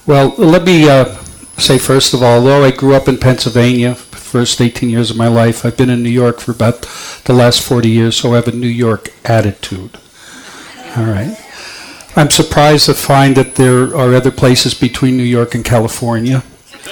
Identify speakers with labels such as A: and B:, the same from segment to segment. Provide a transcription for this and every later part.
A: Well, let me say first of all, although I grew up in Pennsylvania, the first 18 years of my life, I've been in New York for about the last 40 years, so I have a New York attitude. All right. I'm surprised to find that there are other places between New York and California.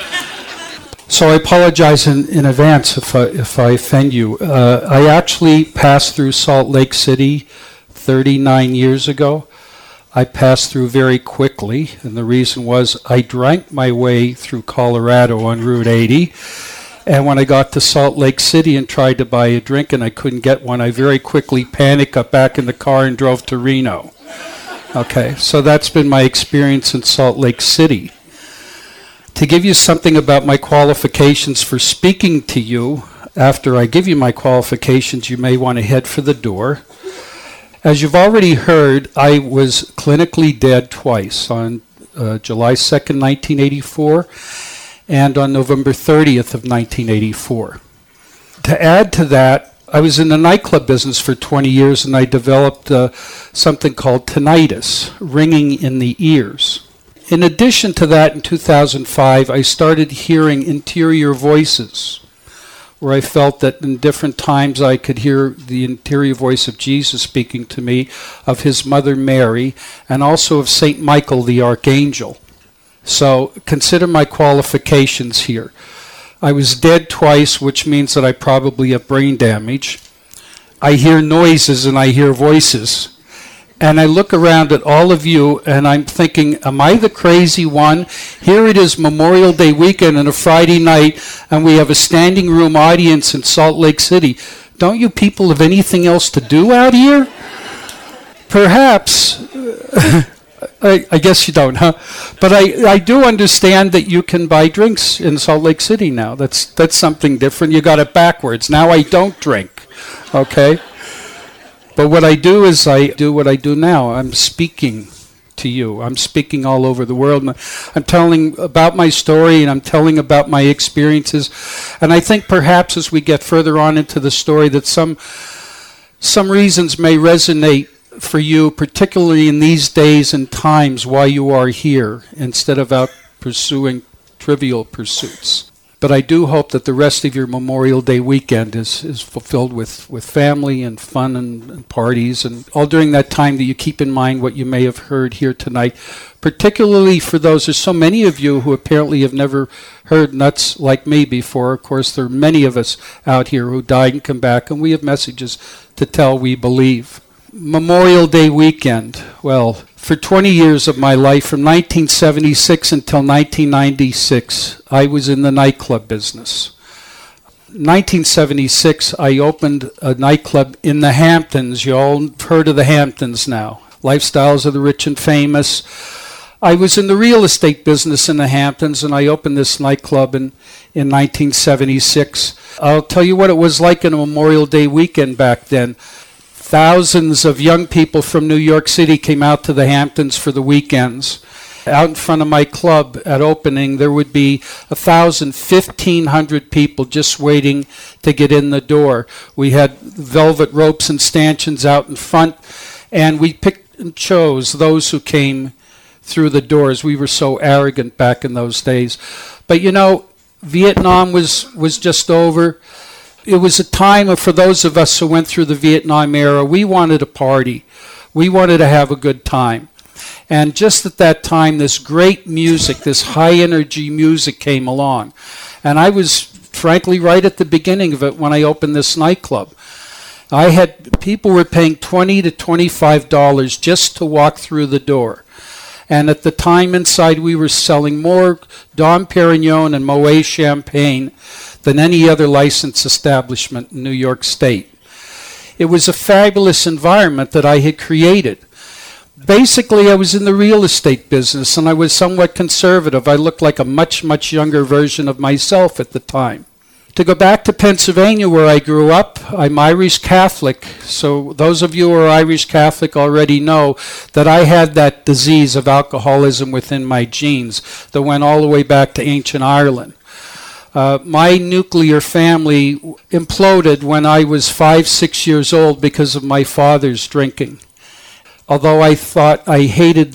A: So I apologize in advance if I offend you. I actually passed through Salt Lake City 39 years ago. I passed through very quickly, and the reason was I drank my way through Colorado on Route 80, and when I got to Salt Lake City and tried to buy a drink and I couldn't get one, I very quickly panicked, got back in the car, and drove to Reno. Okay, so that's been my experience in Salt Lake City. To give you something about my qualifications for speaking to you, after I give you my qualifications, you may want to head for the door. As you've already heard, I was clinically dead twice, on July 2nd, 1984, and on November 30th of 1984. To add to that, I was in the nightclub business for 20 years, and I developed something called tinnitus, ringing in the ears. In addition to that, in 2005, I started hearing interior voices, where I felt that in different times I could hear the interior voice of Jesus speaking to me, of his mother Mary, and also of St. Michael the Archangel. So consider my qualifications here. I was dead twice, which means that I probably have brain damage. I hear noises and I hear voices. And I look around at all of you, and I'm thinking, am I the crazy one? Here it is Memorial Day weekend and a Friday night, and we have a standing room audience in Salt Lake City. Don't you people have anything else to do out here? Perhaps. I guess you don't, huh? But I do understand that you can buy drinks in Salt Lake City now. That's something different. You got it backwards. Now I don't drink, okay? But what I do is I do what I do now. I'm speaking to you. I'm speaking all over the world. I'm telling about my story, and I'm telling about my experiences. And I think perhaps as we get further on into the story that some reasons may resonate for you, particularly in these days and times, why you are here instead of out pursuing trivial pursuits. But I do hope that the rest of your Memorial Day weekend is fulfilled with family and fun and parties, and all during that time that you keep in mind what you may have heard here tonight, particularly for those, there's so many of you who apparently have never heard nuts like me before. Of course, there are many of us out here who died and come back, and we have messages to tell, we believe. Memorial Day weekend. Well, for 20 years of my life, from 1976 until 1996, I was in the nightclub business. 1976, I opened a nightclub in the Hamptons. You all heard of the Hamptons now. Lifestyles of the rich and famous. I was in the real estate business in the Hamptons, and I opened this nightclub in 1976. I'll tell you what it was like in a Memorial Day weekend back then. Thousands of young people from New York City came out to the Hamptons for the weekends. Out in front of my club at opening, there would be 1,500 people just waiting to get in the door. We had velvet ropes and stanchions out in front, and we picked and chose those who came through the doors. We were so arrogant back in those days. But you know, Vietnam was just over. It was a time for those of us who went through the Vietnam era, we wanted a party. We wanted to have a good time. And just at that time, this great music, this high-energy music came along. And I was, frankly, right at the beginning of it when I opened this nightclub. People were paying $20 to $25 just to walk through the door. And at the time inside, we were selling more Dom Perignon and Moet champagne than any other licensed establishment in New York State. It was a fabulous environment that I had created. Basically, I was in the real estate business, and I was somewhat conservative. I looked like a much, much younger version of myself at the time. To go back to Pennsylvania, where I grew up, I'm Irish Catholic. So those of you who are Irish Catholic already know that I had that disease of alcoholism within my genes that went all the way back to ancient Ireland. My nuclear family imploded when I was 5-6 years old because of my father's drinking. Although I thought I hated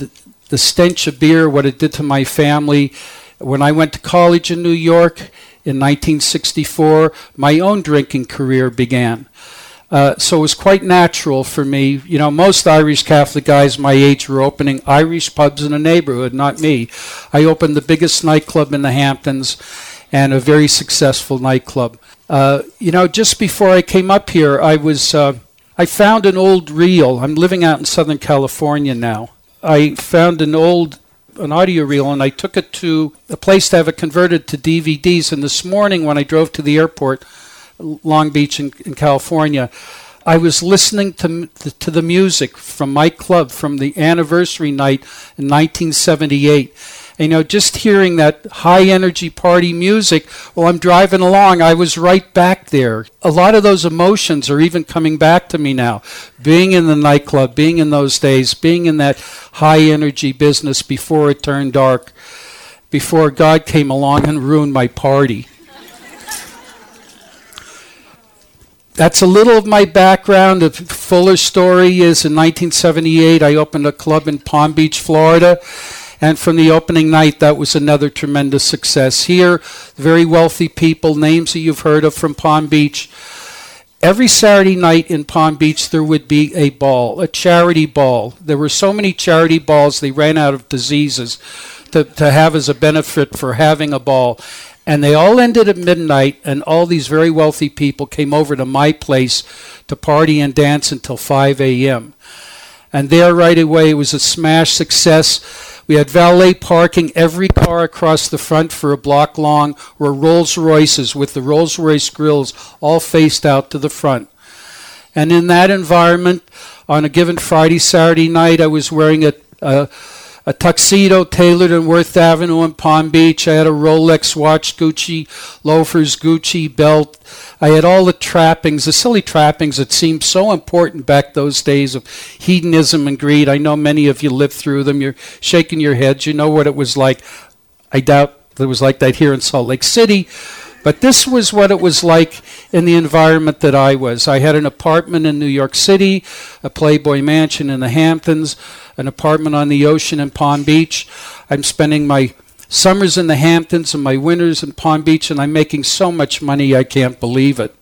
A: the stench of beer, what it did to my family. When I went to college in New York in 1964, my own drinking career began. So it was quite natural for me. You know, most Irish Catholic guys my age were opening Irish pubs in the neighborhood, not me. I opened the biggest nightclub in the Hamptons and a very successful nightclub. You know, just before I came up here, I found an old reel. I'm living out in Southern California now. I found an audio reel, and I took it to a place to have it converted to DVDs. And this morning when I drove to the airport, Long Beach in California, I was listening to the music from my club from the anniversary night in 1978. And, you know, just hearing that high-energy party music while I'm driving along, I was right back there. A lot of those emotions are even coming back to me now. Being in the nightclub, being in those days, being in that high-energy business before it turned dark, before God came along and ruined my party. That's a little of my background. The fuller story is in 1978, I opened a club in Palm Beach, Florida. And from the opening night, that was another tremendous success. Here, very wealthy people, names that you've heard of from Palm Beach. Every Saturday night in Palm Beach, there would be a ball, a charity ball. There were so many charity balls, they ran out of diseases to have as a benefit for having a ball. And they all ended at midnight, and all these very wealthy people came over to my place to party and dance until 5 a.m. And there right away, it was a smash success. We had valet parking. Every car across the front for a block long were Rolls Royces with the Rolls Royce grills all faced out to the front. And in that environment, on a given Friday, Saturday night, I was wearing a tuxedo tailored in Worth Avenue in Palm Beach. I had a Rolex watch, Gucci loafers, Gucci belt. I had all the trappings, the silly trappings that seemed so important back those days of hedonism and greed. I know many of you lived through them. You're shaking your heads. You know what it was like. I doubt it was like that here in Salt Lake City. But this was what it was like in the environment that I was. I had an apartment in New York City, a Playboy mansion in the Hamptons, an apartment on the ocean in Palm Beach. I'm spending my summers in the Hamptons and my winters in Palm Beach, and I'm making so much money I can't believe it.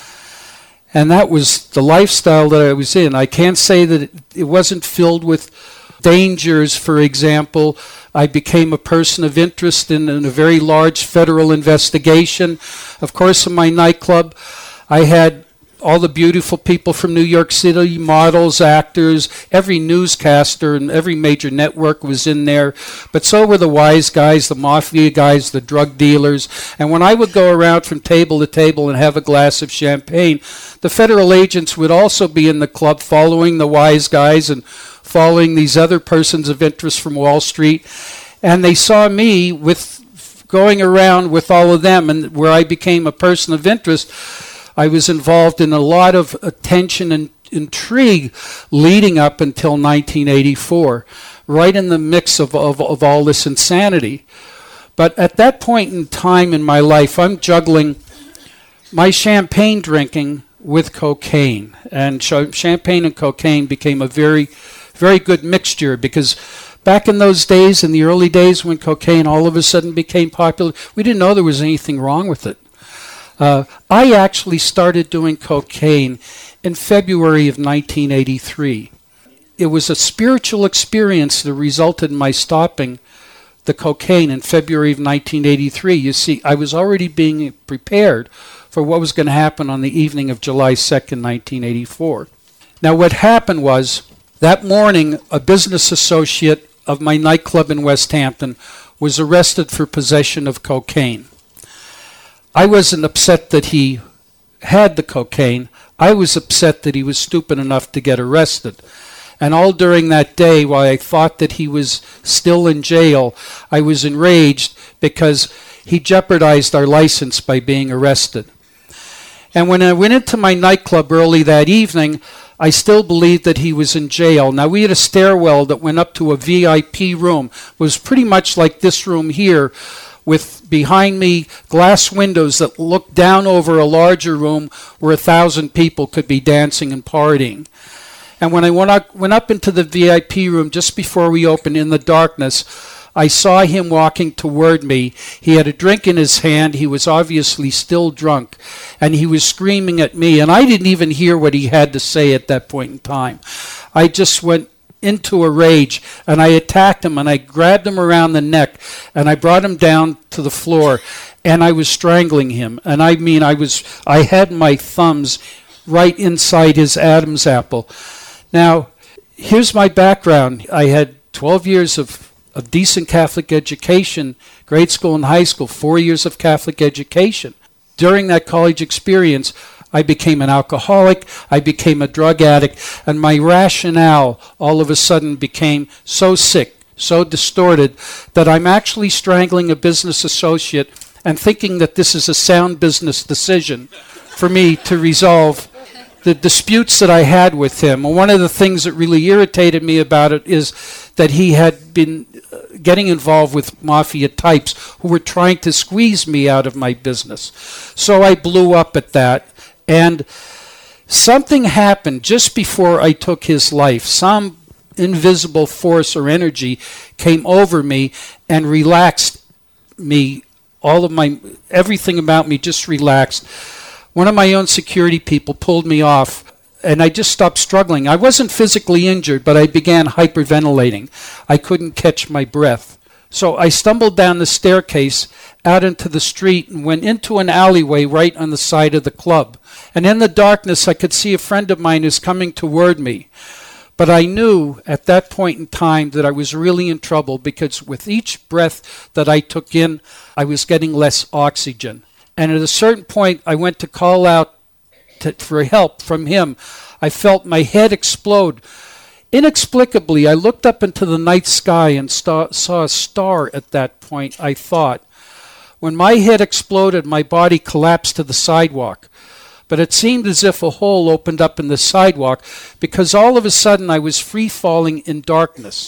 A: And that was the lifestyle that I was in. I can't say that it wasn't filled with dangers. For example, I became a person of interest in a very large federal investigation. Of course, in my nightclub, I had all the beautiful people from New York City, models, actors, every newscaster and every major network was in there. But so were the wise guys, the mafia guys, the drug dealers. And when I would go around from table to table and have a glass of champagne, the federal agents would also be in the club following the wise guys and following these other persons of interest from Wall Street. And they saw me with going around with all of them, and where I became a person of interest, I was involved in a lot of attention and intrigue leading up until 1984, right in the mix of all this insanity. But at that point in time in my life, I'm juggling my champagne drinking with cocaine. And champagne and cocaine became a very, very good mixture, because back in those days, in the early days when cocaine all of a sudden became popular, we didn't know there was anything wrong with it. I actually started doing cocaine in February of 1983. It was a spiritual experience that resulted in my stopping the cocaine in February of 1983. You see, I was already being prepared for what was going to happen on the evening of July 2nd, 1984. Now, what happened was, that morning, a business associate of my nightclub in West Hampton was arrested for possession of cocaine. I wasn't upset that he had the cocaine. I was upset that he was stupid enough to get arrested. And all during that day, while I thought that he was still in jail, I was enraged because he jeopardized our license by being arrested. And when I went into my nightclub early that evening, I still believed that he was in jail. Now, we had a stairwell that went up to a VIP room. It was pretty much like this room here, with behind me glass windows that looked down over a larger room where 1,000 people could be dancing and partying. And when I went up into the VIP room just before we opened in the darkness, I saw him walking toward me. He had a drink in his hand. He was obviously still drunk, and he was screaming at me. And I didn't even hear what he had to say at that point in time. I just went into a rage, and I attacked him, and I grabbed him around the neck, and I brought him down to the floor, and I was strangling him. And I mean, I had my thumbs right inside his Adam's apple. Now, here's my background. I had 12 years of decent Catholic education, grade school and high school, 4 years of Catholic education. During that college experience, I became an alcoholic, I became a drug addict, and my rationale all of a sudden became so sick, so distorted, that I'm actually strangling a business associate and thinking that this is a sound business decision for me to resolve the disputes that I had with him. And one of the things that really irritated me about it is that he had been getting involved with mafia types who were trying to squeeze me out of my business. So I blew up at that, and something happened just before I took his life. Some invisible force or energy came over me and relaxed me. Everything about me just relaxed. One of my own security people pulled me off, and I just stopped struggling. I wasn't physically injured, but I began hyperventilating. I couldn't catch my breath. So I stumbled down the staircase out into the street and went into an alleyway right on the side of the club. And in the darkness, I could see a friend of mine who's coming toward me. But I knew at that point in time that I was really in trouble, because with each breath that I took in, I was getting less oxygen. And at a certain point, I went to call out for help from him. I felt my head explode. Inexplicably, I looked up into the night sky and saw a star at that point, I thought. When my head exploded, my body collapsed to the sidewalk. But it seemed as if a hole opened up in the sidewalk, because all of a sudden I was free falling in darkness.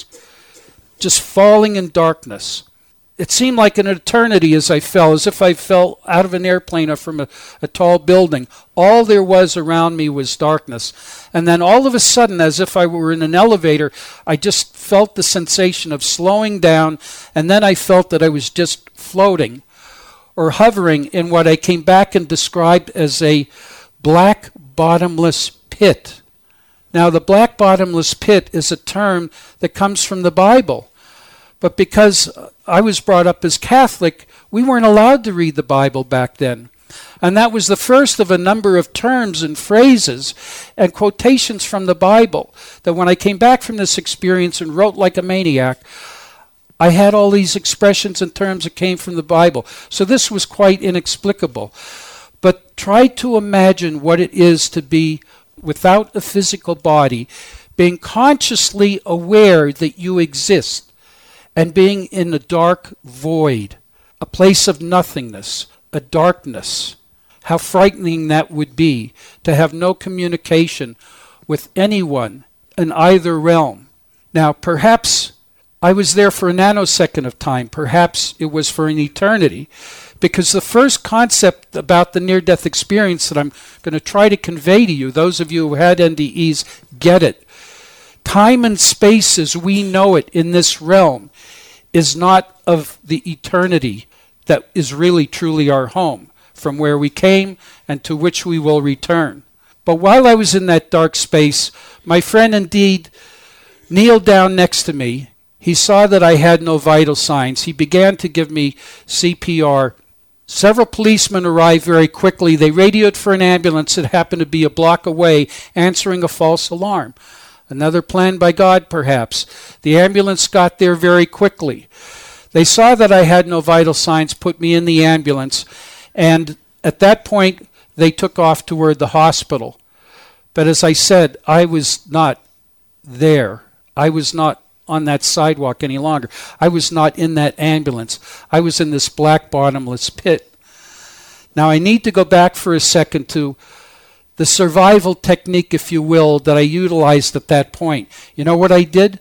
A: Just falling in darkness. It seemed like an eternity as I fell, as if I fell out of an airplane or from a tall building. All there was around me was darkness. And then all of a sudden, as if I were in an elevator, I just felt the sensation of slowing down, and then I felt that I was just floating or hovering in what I came back and described as a black bottomless pit. Now, the black bottomless pit is a term that comes from the Bible. But because I was brought up as Catholic, we weren't allowed to read the Bible back then. And that was the first of a number of terms and phrases and quotations from the Bible that when I came back from this experience and wrote like a maniac, I had all these expressions and terms that came from the Bible. So this was quite inexplicable. But try to imagine what it is to be without a physical body, being consciously aware that you exist, and being in a dark void, a place of nothingness, a darkness. How frightening that would be, to have no communication with anyone in either realm. Now, perhaps I was there for a nanosecond of time. Perhaps it was for an eternity. Because the first concept about the near-death experience that I'm going to try to convey to you, those of you who had NDEs get it. Time and space as we know it in this realm is not of the eternity that is really truly our home, from where we came and to which we will return. But while I was in that dark space, my friend indeed kneeled down next to me. He saw that I had no vital signs. He began to give me CPR. Several policemen arrived very quickly. They radioed for an ambulance that happened to be a block away, answering a false alarm. Another plan by God, perhaps. The ambulance got there very quickly. They saw that I had no vital signs, put me in the ambulance, and at that point, they took off toward the hospital. But as I said, I was not there. I was not on that sidewalk any longer. I was not in that ambulance. I was in this black bottomless pit. Now, I need to go back for a second to the survival technique, if you will, that I utilized at that point. You know what I did?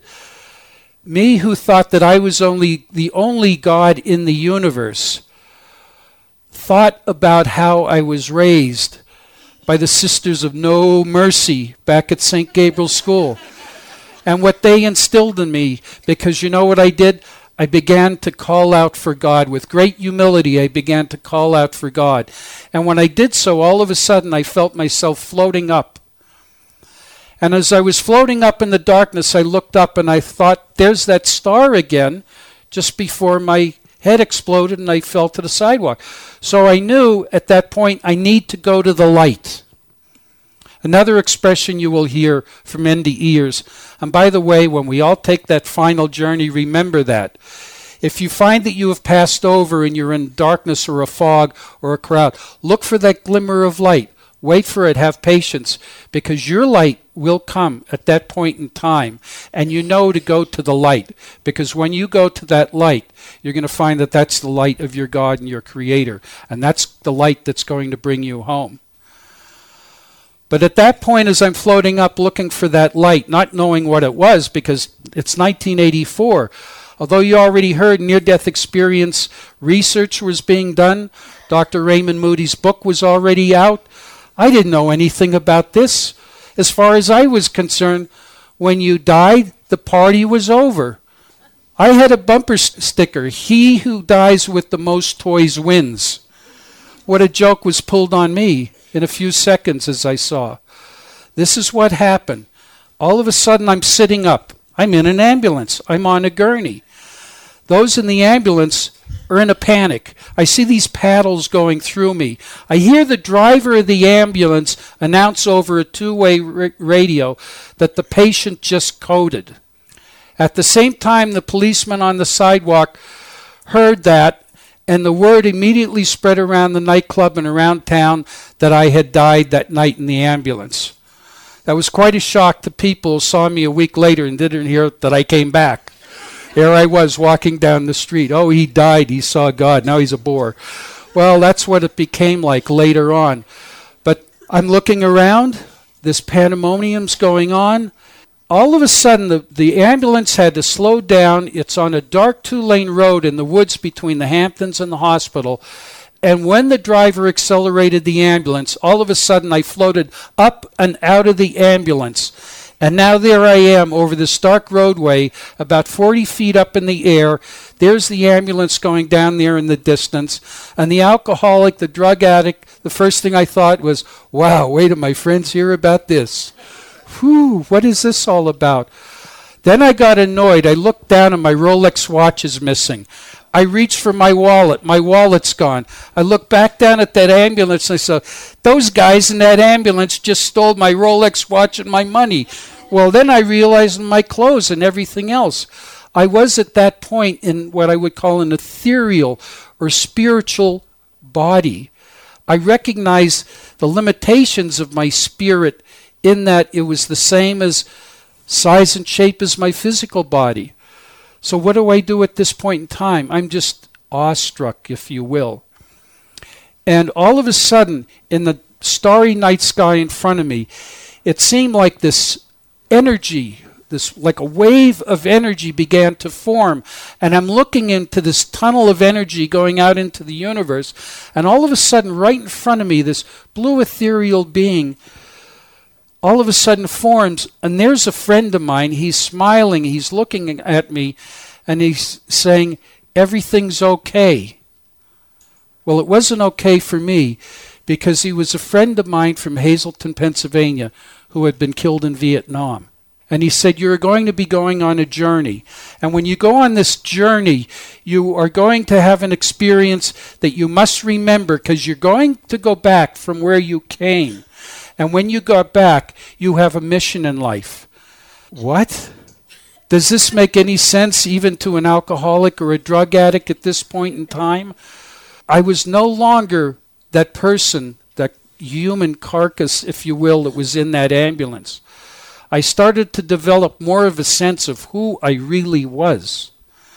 A: Me, who thought that I was the only God in the universe, thought about how I was raised by the Sisters of No Mercy back at St. Gabriel's School. And what they instilled in me, because you know what I did? I began to call out for God. With great humility, I began to call out for God. And when I did so, all of a sudden, I felt myself floating up. And as I was floating up in the darkness, I looked up and I thought, there's that star again, just before my head exploded and I fell to the sidewalk. So I knew at that point, I need to go to the light. Another expression you will hear from NDEers. And by the way, when we all take that final journey, remember that. If you find that you have passed over and you're in darkness or a fog or a crowd, look for that glimmer of light. Wait for it, have patience, because your light will come at that point in time, and you know to go to the light, because when you go to that light, you're going to find that that's the light of your God and your Creator, and that's the light that's going to bring you home. But at that point, as I'm floating up looking for that light, not knowing what it was, because it's 1984, although you already heard near-death experience research was being done, Dr. Raymond Moody's book was already out, I didn't know anything about this. As far as I was concerned, when you died, the party was over. I had a bumper sticker, "He who dies with the most toys wins." What a joke was pulled on me in a few seconds as I saw. This is what happened. All of a sudden, I'm sitting up. I'm in an ambulance. I'm on a gurney. Those in the ambulance are in a panic. I see these paddles going through me. I hear the driver of the ambulance announce over a two-way radio that the patient just coded. At the same time, the policeman on the sidewalk heard that, and the word immediately spread around the nightclub and around town that I had died that night in the ambulance. That was quite a shock to people who saw me a week later and didn't hear that I came back. Here I was walking down the street. Oh, he died. He saw God. Now he's a bore. Well, that's what it became like later on. But I'm looking around. This pandemonium's going on. All of a sudden, the ambulance had to slow down. It's on a dark two-lane road in the woods between the Hamptons and the hospital. And when the driver accelerated the ambulance, all of a sudden I floated up and out of the ambulance. And now there I am over this dark roadway, about 40 feet up in the air. There's the ambulance going down there in the distance. And the alcoholic, the drug addict, the first thing I thought was, wow, wait till my friends hear about this. Whew, what is this all about? Then I got annoyed. I looked down and my Rolex watch is missing. I reached for my wallet. My wallet's gone. I looked back down at that ambulance and I saw, those guys in that ambulance just stole my Rolex watch and my money. Well, then I realized my clothes and everything else. I was at that point in what I would call an ethereal or spiritual body. I recognized the limitations of my spirit in that it was the same as size and shape as my physical body. So what do I do at this point in time? I'm just awestruck, if you will. And all of a sudden, in the starry night sky in front of me, it seemed like this energy, like a wave of energy began to form. And I'm looking into this tunnel of energy going out into the universe. And all of a sudden, right in front of me, this blue ethereal being all of a sudden forms, and there's a friend of mine. He's smiling, he's looking at me, and he's saying, everything's okay. Well, it wasn't okay for me, because he was a friend of mine from Hazleton, Pennsylvania, who had been killed in Vietnam. And he said, you're going to be going on a journey. And when you go on this journey, you are going to have an experience that you must remember, because you're going to go back from where you came. And when you got back, you have a mission in life. What? Does this make any sense even to an alcoholic or a drug addict at this point in time? I was no longer that person, that human carcass, if you will, that was in that ambulance. I started to develop more of a sense of who I really was.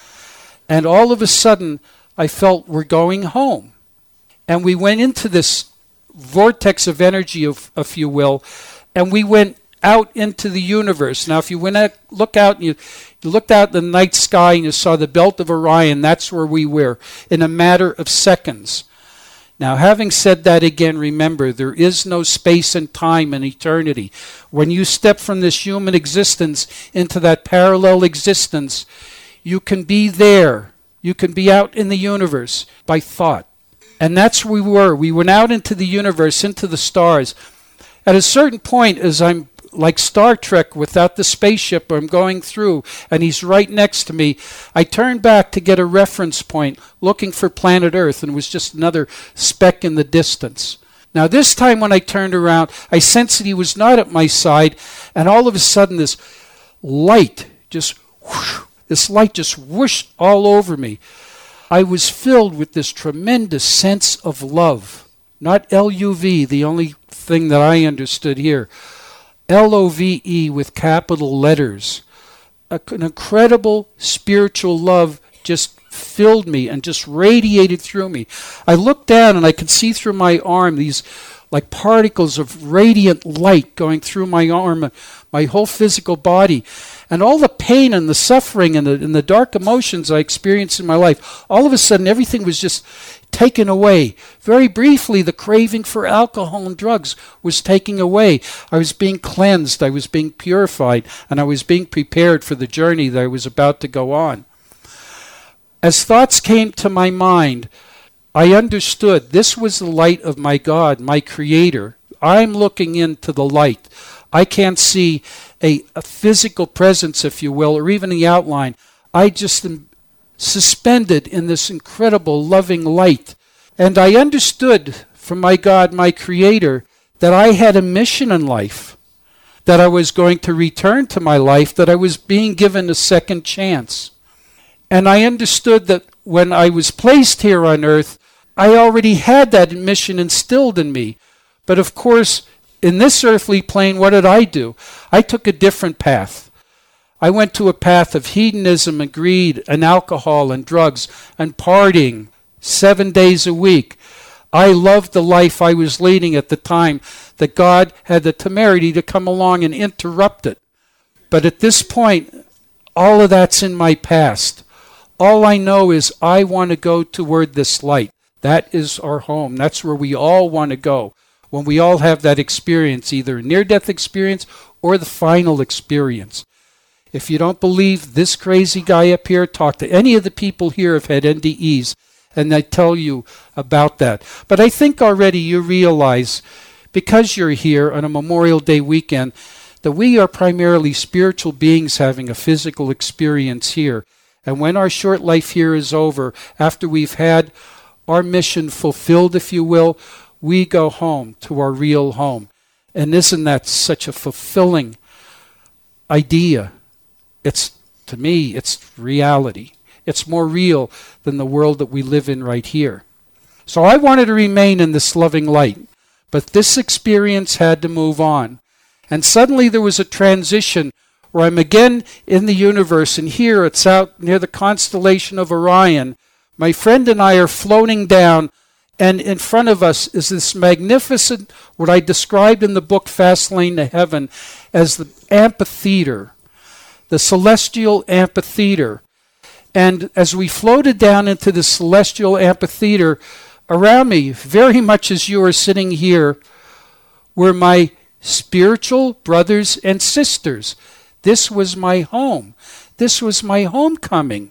A: And all of a sudden, I felt we're going home. And we went into this vortex of energy, if you will, and we went out into the universe. Now, if you look out and you looked out the night sky and you saw the belt of Orion, that's where we were in a matter of seconds. Now, having said that again, remember, there is no space and time in eternity. When you step from this human existence into that parallel existence, you can be there. You can be out in the universe by thought. And that's where we were. We went out into the universe, into the stars. At a certain point, as I'm like Star Trek without the spaceship I'm going through, and he's right next to me, I turned back to get a reference point, looking for planet Earth, and it was just another speck in the distance. Now this time when I turned around, I sensed that he was not at my side, and all of a sudden this light just whooshed all over me. I was filled with this tremendous sense of love. Not L-U-V, the only thing that I understood here. L-O-V-E with capital letters. An incredible spiritual love just filled me and just radiated through me. I looked down and I could see through my arm these like particles of radiant light going through my arm, my whole physical body. And all the pain and the suffering and the dark emotions I experienced in my life, all of a sudden everything was just taken away. Very briefly, the craving for alcohol and drugs was taken away. I was being cleansed, I was being purified, and I was being prepared for the journey that I was about to go on. As thoughts came to my mind, I understood this was the light of my God, my Creator. I'm looking into the light. I can't see a physical presence, if you will, or even the outline. I just am suspended in this incredible loving light. And I understood from my God, my Creator, that I had a mission in life, that I was going to return to my life, that I was being given a second chance. And I understood that when I was placed here on earth, I already had that mission instilled in me. But of course, in this earthly plane, what did I do? I took a different path. I went to a path of hedonism and greed and alcohol and drugs and partying 7 days a week. I loved the life I was leading at the time that God had the temerity to come along and interrupt it. But at this point, all of that's in my past. All I know is I want to go toward this light. That is our home. That's where we all want to go. When we all have that experience, either a near-death experience or the final experience. If you don't believe this crazy guy up here, talk to any of the people here who've had NDEs, and they tell you about that. But I think already you realize, because you're here on a Memorial Day weekend, that we are primarily spiritual beings having a physical experience here. And when our short life here is over, after we've had our mission fulfilled, if you will, we go home to our real home. And isn't that such a fulfilling idea? To me, it's reality. It's more real than the world that we live in right here. So I wanted to remain in this loving light, but this experience had to move on. And suddenly there was a transition where I'm again in the universe, and here it's out near the constellation of Orion. My friend and I are floating down, and in front of us is this magnificent, what I described in the book Fast Lane to Heaven as the amphitheater, the celestial amphitheater. And as we floated down into the celestial amphitheater, around me, very much as you are sitting here, were my spiritual brothers and sisters. This was my home. This was my homecoming.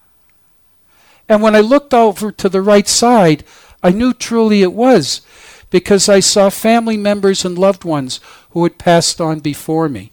A: And when I looked over to the right side, I knew truly it was, because I saw family members and loved ones who had passed on before me.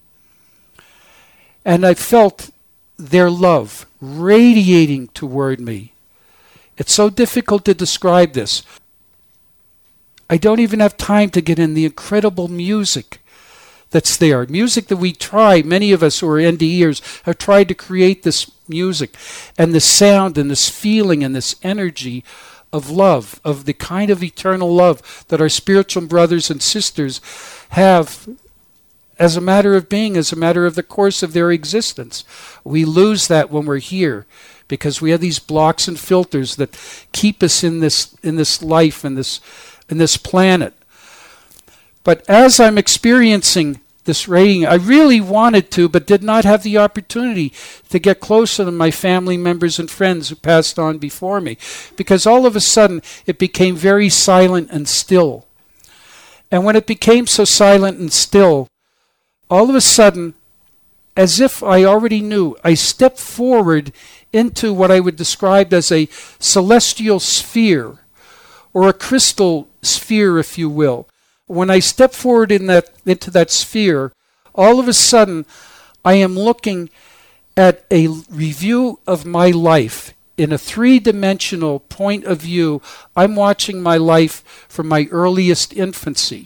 A: And I felt their love radiating toward me. It's so difficult to describe this. I don't even have time to get in the incredible music that's there. Music that we try, many of us who are NDEers have tried to create this music and the sound and this feeling and this energy of love, of the kind of eternal love that our spiritual brothers and sisters have as a matter of being, as a matter of the course of their existence. We lose that when we're here because we have these blocks and filters that keep us in this life, in this planet. But as I'm experiencing this rating. I really wanted to, but did not have the opportunity to get closer to my family members and friends who passed on before me, because all of a sudden it became very silent and still. And when it became so silent and still, all of a sudden, as if I already knew, I stepped forward into what I would describe as a celestial sphere, or a crystal sphere, if you will. When I step forward into that sphere, all of a sudden, I am looking at a review of my life in a three-dimensional point of view. I'm watching my life from my earliest infancy.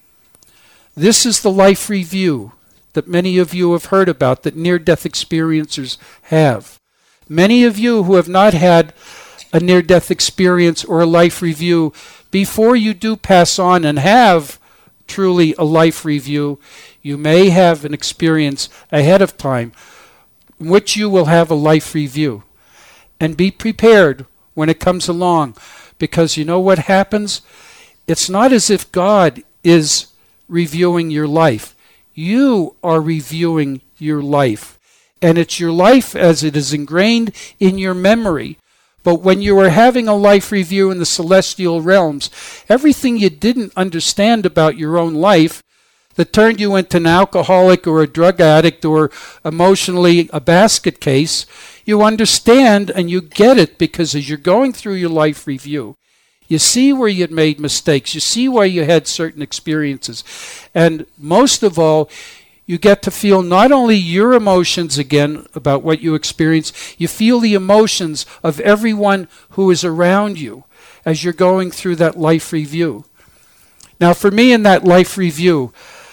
A: This is the life review that many of you have heard about, that near-death experiencers have. Many of you who have not had a near-death experience or a life review, before you do pass on and have truly a life review, you may have an experience ahead of time in which you will have a life review. And be prepared when it comes along, because you know what happens? It's not as if God is reviewing your life. You are reviewing your life. And it's your life as it is ingrained in your memory. But when you are having a life review in the celestial realms, everything you didn't understand about your own life that turned you into an alcoholic or a drug addict or emotionally a basket case, you understand and you get it, because as you're going through your life review, you see where you made mistakes. You see why you had certain experiences. And most of all, you get to feel not only your emotions again about what you experienced, you feel the emotions of everyone who is around you as you're going through that life review. Now, for me in that life review,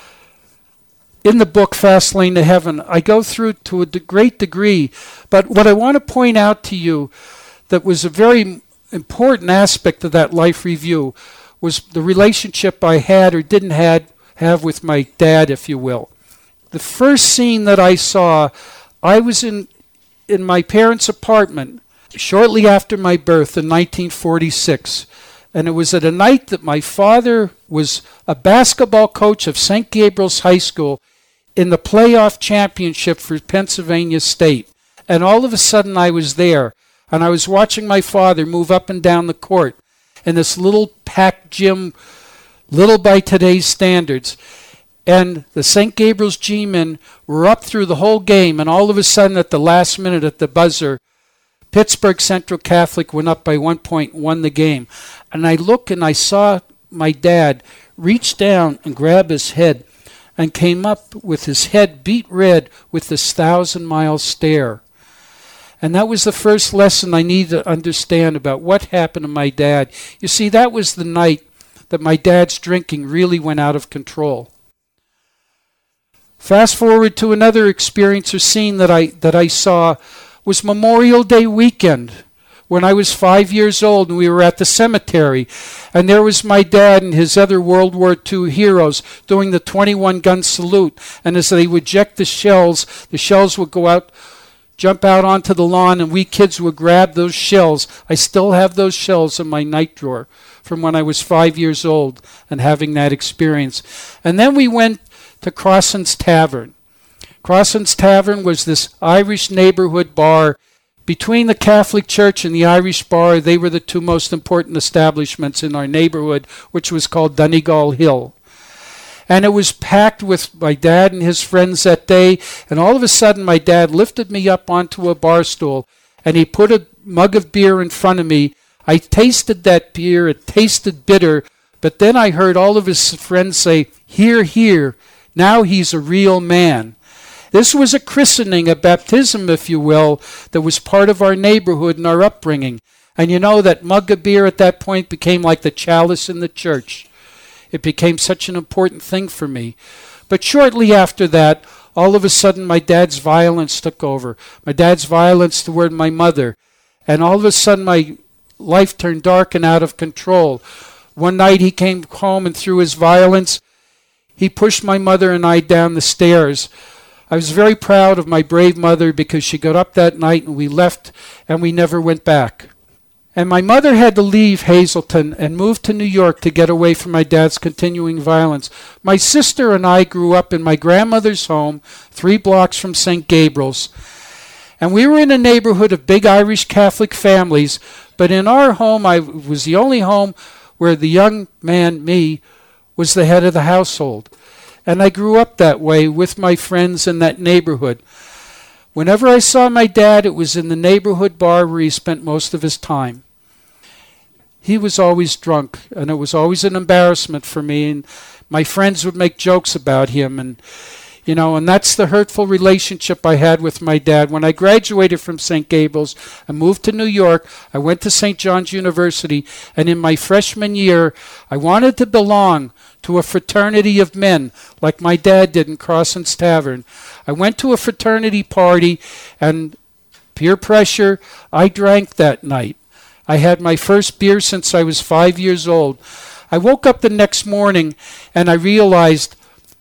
A: in the book Fast Lane to Heaven, I go through to a great degree, but what I want to point out to you that was a very important aspect of that life review was the relationship I had or didn't have with my dad, if you will. The first scene that I saw, I was in my parents' apartment shortly after my birth in 1946. And it was at a night that my father was a basketball coach of St. Gabriel's High School in the playoff championship for Pennsylvania State. And all of a sudden I was there, and I was watching my father move up and down the court in this little packed gym, little by today's standards. And the St. Gabriel's G-men were up through the whole game, and all of a sudden at the last minute at the buzzer, Pittsburgh Central Catholic went up by 1 point, won the game. And I look and I saw my dad reach down and grab his head and came up with his head beat red with this 1,000-mile stare. And that was the first lesson I needed to understand about what happened to my dad. You see, that was the night that my dad's drinking really went out of control. Fast forward to another experience or scene that I saw was Memorial Day weekend when I was 5 years old and we were at the cemetery. And there was my dad and his other World War II heroes doing the 21-gun salute. And as they would eject the shells would go out, jump out onto the lawn, and we kids would grab those shells. I still have those shells in my night drawer from when I was 5 years old and having that experience. And then we went to Crossan's Tavern. Crossan's Tavern was this Irish neighborhood bar. Between the Catholic Church and the Irish bar, they were the two most important establishments in our neighborhood, which was called Donegal Hill. And it was packed with my dad and his friends that day, and all of a sudden my dad lifted me up onto a bar stool, and he put a mug of beer in front of me. I tasted that beer. It tasted bitter, but then I heard all of his friends say, "Hear, hear, now he's a real man." This was a christening, a baptism, if you will, that was part of our neighborhood and our upbringing. And you know, that mug of beer at that point became like the chalice in the church. It became such an important thing for me. But shortly after that, all of a sudden my dad's violence took over. My dad's violence toward my mother. And all of a sudden my life turned dark and out of control. One night he came home, and through his violence, he pushed my mother and I down the stairs. I was very proud of my brave mother because she got up that night and we left and we never went back. And my mother had to leave Hazleton and move to New York to get away from my dad's continuing violence. My sister and I grew up in my grandmother's home, 3 blocks from St. Gabriel's. And we were in a neighborhood of big Irish Catholic families, but in our home, I was the only home where the young man, me, was the head of the household. And I grew up that way with my friends in that neighborhood. Whenever I saw my dad, it was in the neighborhood bar where he spent most of his time. He was always drunk, and it was always an embarrassment for me, and my friends would make jokes about him, and that's the hurtful relationship I had with my dad. When I graduated from St. Gabriel's and moved to New York, I went to St. John's University, and in my freshman year, I wanted to belong to a fraternity of men, like my dad did in Crossan's Tavern. I went to a fraternity party, and peer pressure, I drank that night. I had my first beer since I was 5 years old. I woke up the next morning, and I realized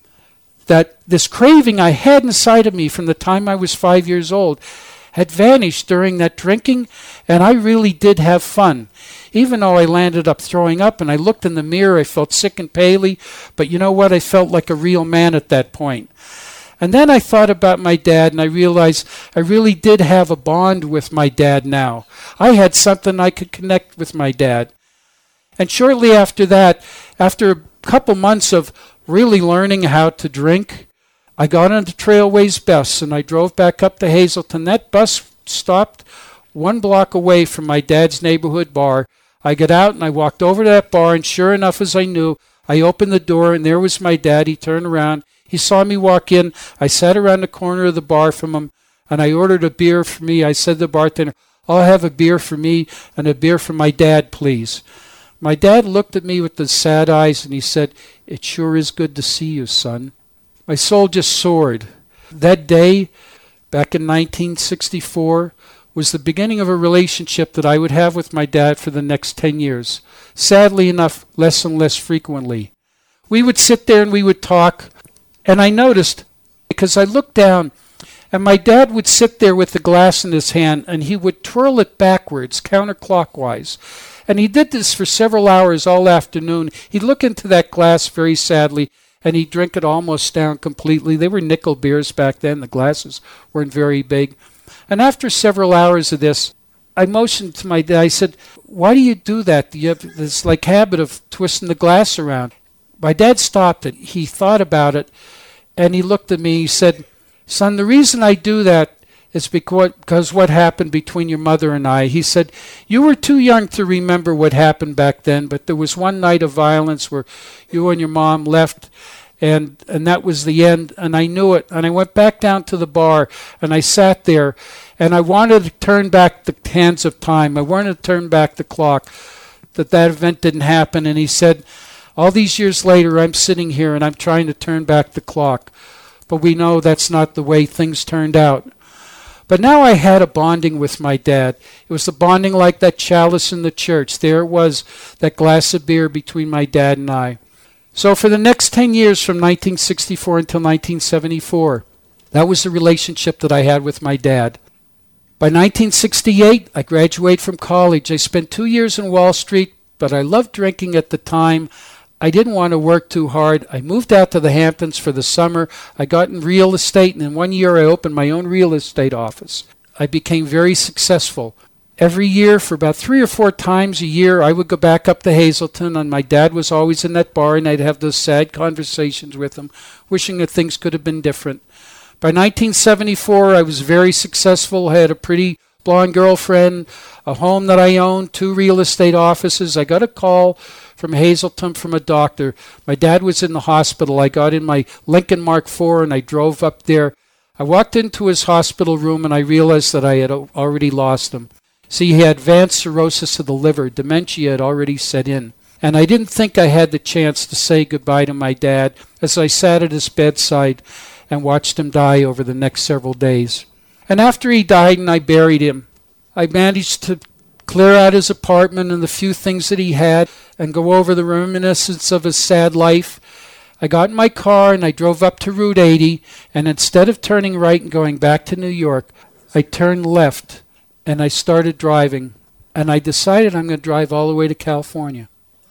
A: that this craving I had inside of me from the time I was 5 years old had vanished during that drinking, and I really did have fun. Even though I landed up throwing up and I looked in the mirror, I felt sick and paley, but you know what? I felt like a real man at that point. And then I thought about my dad, and I realized I really did have a bond with my dad now. I had something I could connect with my dad. And shortly after that, after a couple months of really learning how to drink, I got on the Trailways bus, and I drove back up to Hazleton. That bus stopped 1 block away from my dad's neighborhood bar. I got out, and I walked over to that bar, and sure enough, as I knew, I opened the door, and there was my dad. He turned around. He saw me walk in. I sat around the corner of the bar from him, and I ordered a beer for me. I said to the bartender, "I'll have a beer for me and a beer for my dad, please." My dad looked at me with the sad eyes, and he said, "It sure is good to see you, son." My soul just soared. That day, back in 1964, was the beginning of a relationship that I would have with my dad for the next 10 years. Sadly enough, less and less frequently. We would sit there and we would talk, and I noticed, because I looked down, and my dad would sit there with the glass in his hand, and he would twirl it backwards, counterclockwise. And he did this for several hours all afternoon. He'd look into that glass very sadly, and he'd drink it almost down completely. They were nickel beers back then. The glasses weren't very big. And after several hours of this, I motioned to my dad. I said, "Why do you do that? You have this habit of twisting the glass around." My dad stopped it. He thought about it, and he looked at me. He said, "Son, the reason I do that is because what happened between your mother and I." He said, "You were too young to remember what happened back then, but there was one night of violence where you and your mom left, and that was the end, and I knew it. And I went back down to the bar, and I sat there, and I wanted to turn back the hands of time. I wanted to turn back the clock, that event didn't happen." And he said, "All these years later, I'm sitting here, and I'm trying to turn back the clock. But we know that's not the way things turned out." But now I had a bonding with my dad. It was a bonding like that chalice in the church. There was that glass of beer between my dad and I. So for the next 10 years, from 1964 until 1974, that was the relationship that I had with my dad. By 1968, I graduated from college. I spent 2 years in Wall Street, but I loved drinking at the time. I didn't want to work too hard. I moved out to the Hamptons for the summer. I got in real estate, and in 1 year I opened my own real estate office. I became very successful. Every year, for about 3 or 4 times a year, I would go back up to Hazleton, and my dad was always in that bar, and I'd have those sad conversations with him, wishing that things could have been different. By 1974, I was very successful. I had a pretty blonde girlfriend, a home that I owned, 2 real estate offices. I got a call from Hazleton from a doctor. My dad was in the hospital. I got in my Lincoln Mark IV, and I drove up there. I walked into his hospital room, and I realized that I had already lost him. See, he had advanced cirrhosis of the liver. Dementia had already set in. And I didn't think I had the chance to say goodbye to my dad as I sat at his bedside and watched him die over the next several days. And after he died and I buried him, I managed to clear out his apartment and the few things that he had and go over the reminiscence of his sad life. I got in my car and I drove up to Route 80, and instead of turning right and going back to New York, I turned left and I started driving. and I decided I'm going to drive all the way to California.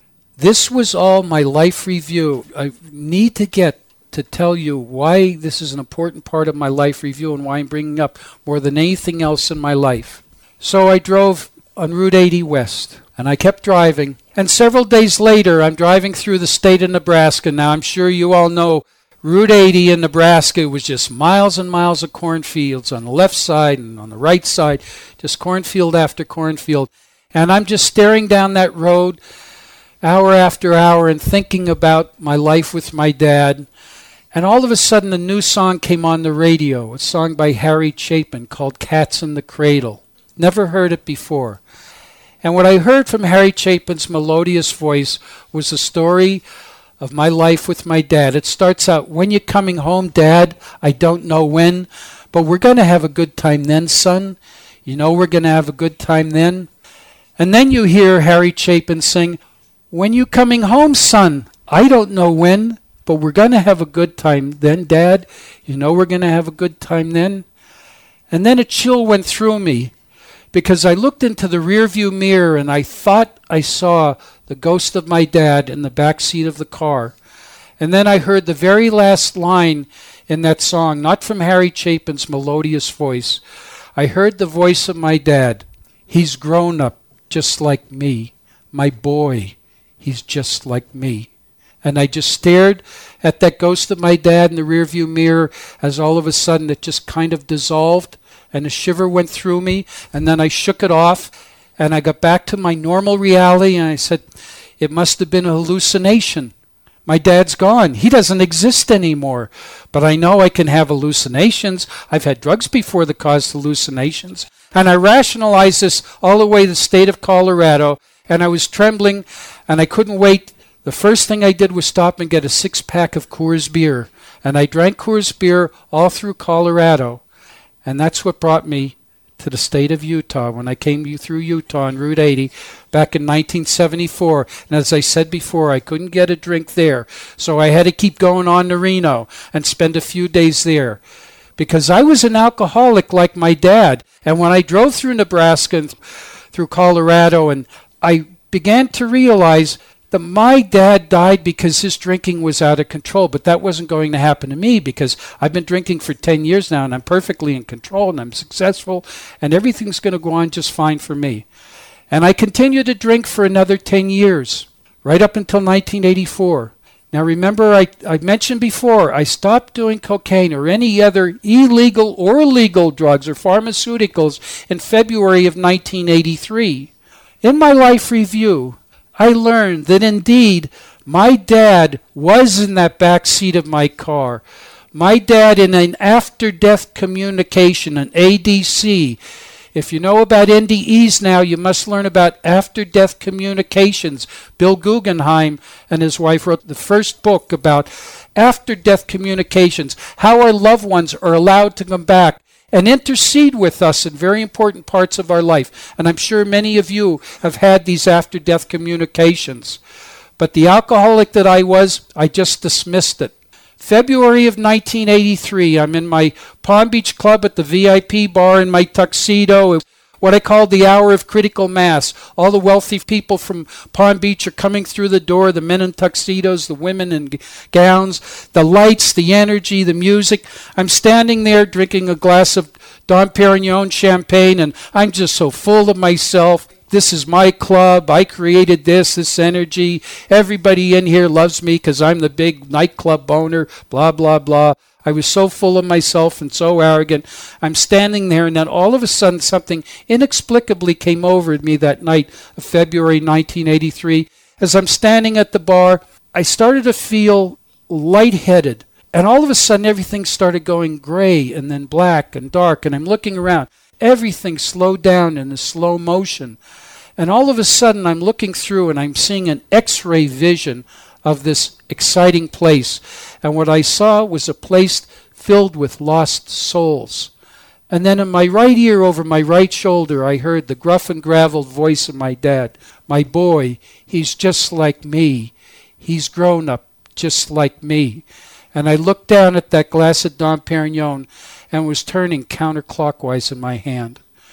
A: This was all my life review. I need to get to tell you why this is an important part of my life review and why I'm bringing up more than anything else in my life. So I drove on Route 80 West, and I kept driving. And several days later, I'm driving through the state of Nebraska. Now, I'm sure you all know Route 80 in Nebraska was just miles and miles of cornfields on the left side and on the right side, just cornfield after cornfield. And I'm just staring down that road hour after hour and thinking about my life with my dad. And all of a sudden, a new song came on the radio, a song by Harry Chapin called Cats in the Cradle. Never heard it before. And what I heard from Harry Chapin's melodious voice was a story of my life with my dad. It starts out, "When you coming home, Dad? I don't know when, but we're going to have a good time then, son. You know we're going to have a good time then." And then you hear Harry Chapin sing, "When you coming home, son? I don't know when, but we're going to have a good time then, Dad. You know we're going to have a good time then." And then a chill went through me, because I looked into the rearview mirror and I thought I saw the ghost of my dad in the back seat of the car. And then I heard the very last line in that song, not from Harry Chapin's melodious voice. I heard the voice of my dad. "He's grown up just like me. My boy, he's just like me." And I just stared at that ghost of my dad in the rearview mirror as all of a sudden it just kind of dissolved and a shiver went through me, and then I shook it off and I got back to my normal reality, and I said, it must have been a hallucination. My dad's gone. He doesn't exist anymore. But I know I can have hallucinations. I've had drugs before that caused hallucinations. And I rationalized this all the way to the state of Colorado, and I was trembling and I couldn't wait. The first thing I did was stop and get a 6-pack of Coors beer. And I drank Coors beer all through Colorado. And that's what brought me to the state of Utah when I came through Utah on Route 80 back in 1974. And as I said before, I couldn't get a drink there. So I had to keep going on to Reno and spend a few days there, because I was an alcoholic like my dad. And when I drove through Nebraska and through Colorado, and I began to realize that my dad died because his drinking was out of control, but that wasn't going to happen to me because I've been drinking for 10 years now and I'm perfectly in control and I'm successful and everything's going to go on just fine for me. And I continued to drink for another 10 years, right up until 1984. Now remember, I mentioned before, I stopped doing cocaine or any other illegal or legal drugs or pharmaceuticals in February of 1983. In my life review, I learned that indeed my dad was in that back seat of my car. My dad in an after-death communication, an ADC. If you know about NDEs now, you must learn about after-death communications. Bill Guggenheim and his wife wrote the first book about after-death communications, how our loved ones are allowed to come back and intercede with us in very important parts of our life. And I'm sure many of you have had these after-death communications. But the alcoholic that I was, I just dismissed it. February of 1983, I'm in my Palm Beach club at the VIP bar in my tuxedo, what I call the hour of critical mass. All the wealthy people from Palm Beach are coming through the door, the men in tuxedos, the women in gowns, the lights, the energy, the music. I'm standing there drinking a glass of Dom Perignon champagne, and I'm just so full of myself. This is my club. I created this energy. Everybody in here loves me because I'm the big nightclub owner, blah, blah, blah. I was so full of myself and so arrogant. I'm standing there, and then all of a sudden something inexplicably came over me that night of February 1983. As I'm standing at the bar, I started to feel lightheaded. And all of a sudden everything started going gray and then black and dark, and I'm looking around. Everything slowed down in a slow motion. And all of a sudden I'm looking through and I'm seeing an X-ray vision of this exciting place. And what I saw was a place filled with lost souls. And then in my right ear over my right shoulder, I heard the gruff and graveled voice of my dad. "My boy, he's just like me. He's grown up just like me." And I looked down at that glass of Dom Perignon and was turning counterclockwise in my hand.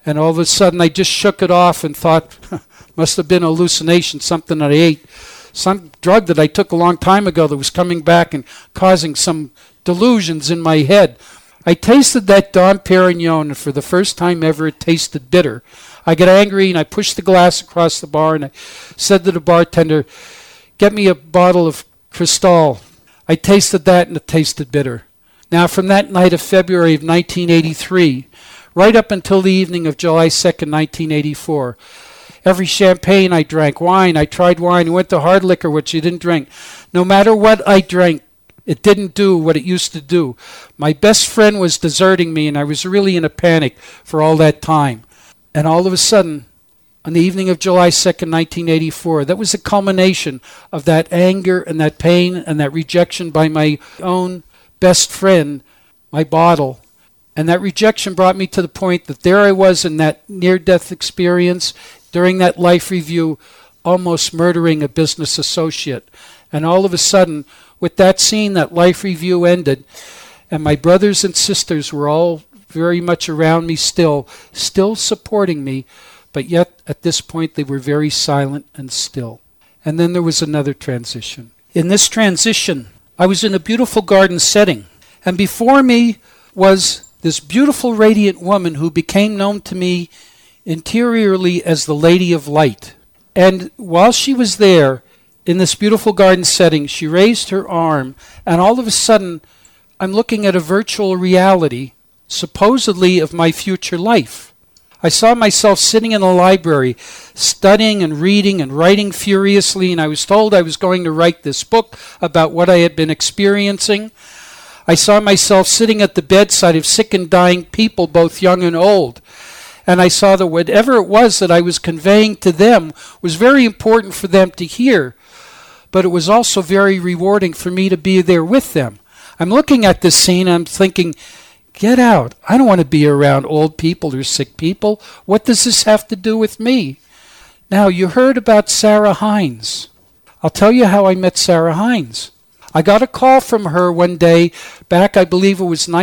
A: And all of a sudden I just shook it off and thought, must have been a hallucination, something that I ate, some drug that I took a long time ago that was coming back and causing some delusions in my head. I tasted that Dom Perignon, and for the first time ever it tasted bitter. I got angry and I pushed the glass across the bar and I said to the bartender, get me a bottle of Cristal. I tasted that and it tasted bitter. Now from that night of February of 1983, right up until the evening of July 2nd, 1984, every champagne I drank, wine, I tried wine, I went to hard liquor, which you didn't drink. No matter what I drank, it didn't do what it used to do. My best friend was deserting me and I was really in a panic for all that time. And all of a sudden, on the evening of July 2nd, 1984, that was the culmination of that anger and that pain and that rejection by my own best friend, my bottle. And that rejection brought me to the point that there I was in that near-death experience, during that life review, almost murdering a business associate. And all of a sudden, with that scene, that life review ended, and my brothers and sisters were all very much around me still supporting me, but yet at this point they were very silent and still. And then there was another transition. In this transition, I was in a beautiful garden setting, and before me was this beautiful radiant woman who became known to me interiorly as the Lady of Light. And while she was there in this beautiful garden setting, she raised her arm, and all of a sudden I'm looking at a virtual reality, supposedly of my future life. I saw myself sitting in a library, studying and reading and writing furiously, and I was told I was going to write this book about what I had been experiencing. I saw myself sitting at the bedside of sick and dying people, both young and old. And I saw that whatever it was that I was conveying to them was very important for them to hear, but it was also very rewarding for me to be there with them. I'm looking at this scene and I'm thinking, get out. I don't want to be around old people or sick people. What does this have to do with me? Now, you heard about Sarah Hines. I'll tell you how I met Sarah Hines. I got a call from her one day back, I believe it was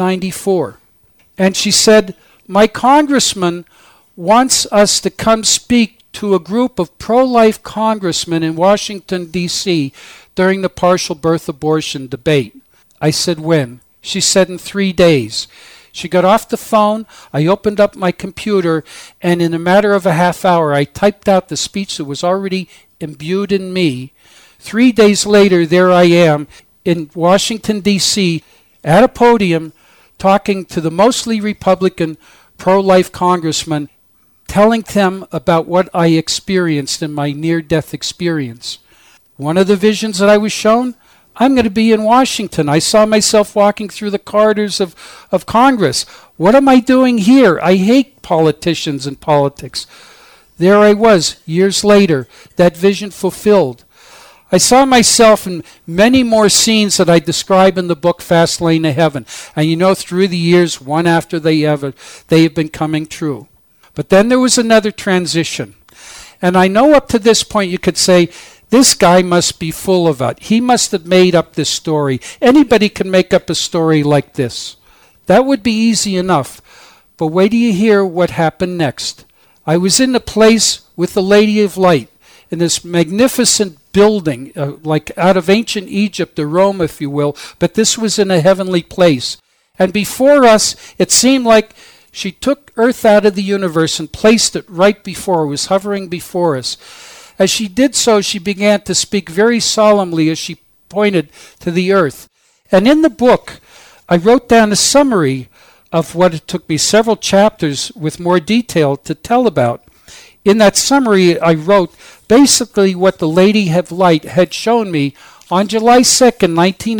A: 1994. And she said, my congressman wants us to come speak to a group of pro-life congressmen in Washington, D.C. during the partial birth abortion debate. I said, when? She said, in 3 days. She got off the phone, I opened up my computer, and in a matter of a half hour, I typed out the speech that was already imbued in me. 3 days later, there I am in Washington, D.C., at a podium, talking to the mostly Republican pro-life congressmen, telling them about what I experienced in my near-death experience. One of the visions that I was shown, I'm going to be in Washington. I saw myself walking through the corridors of Congress. What am I doing here? I hate politicians and politics. There I was, years later, that vision fulfilled. I saw myself in many more scenes that I describe in the book Fast Lane to Heaven. And you know, through the years, one after the other, they have been coming true. But then there was another transition. And I know up to this point you could say, this guy must be full of it. He must have made up this story. Anybody can make up a story like this. That would be easy enough. But wait till you hear what happened next. I was in a place with the Lady of Light in this magnificent building, like out of ancient Egypt or Rome, if you will, but this was in a heavenly place. And before us, it seemed like she took Earth out of the universe and placed it right before, was hovering before us. As she did so, she began to speak very solemnly as she pointed to the earth. And in the book, I wrote down a summary of what it took me several chapters with more detail to tell about. In that summary, I wrote basically what the Lady of Light had shown me on July 2nd,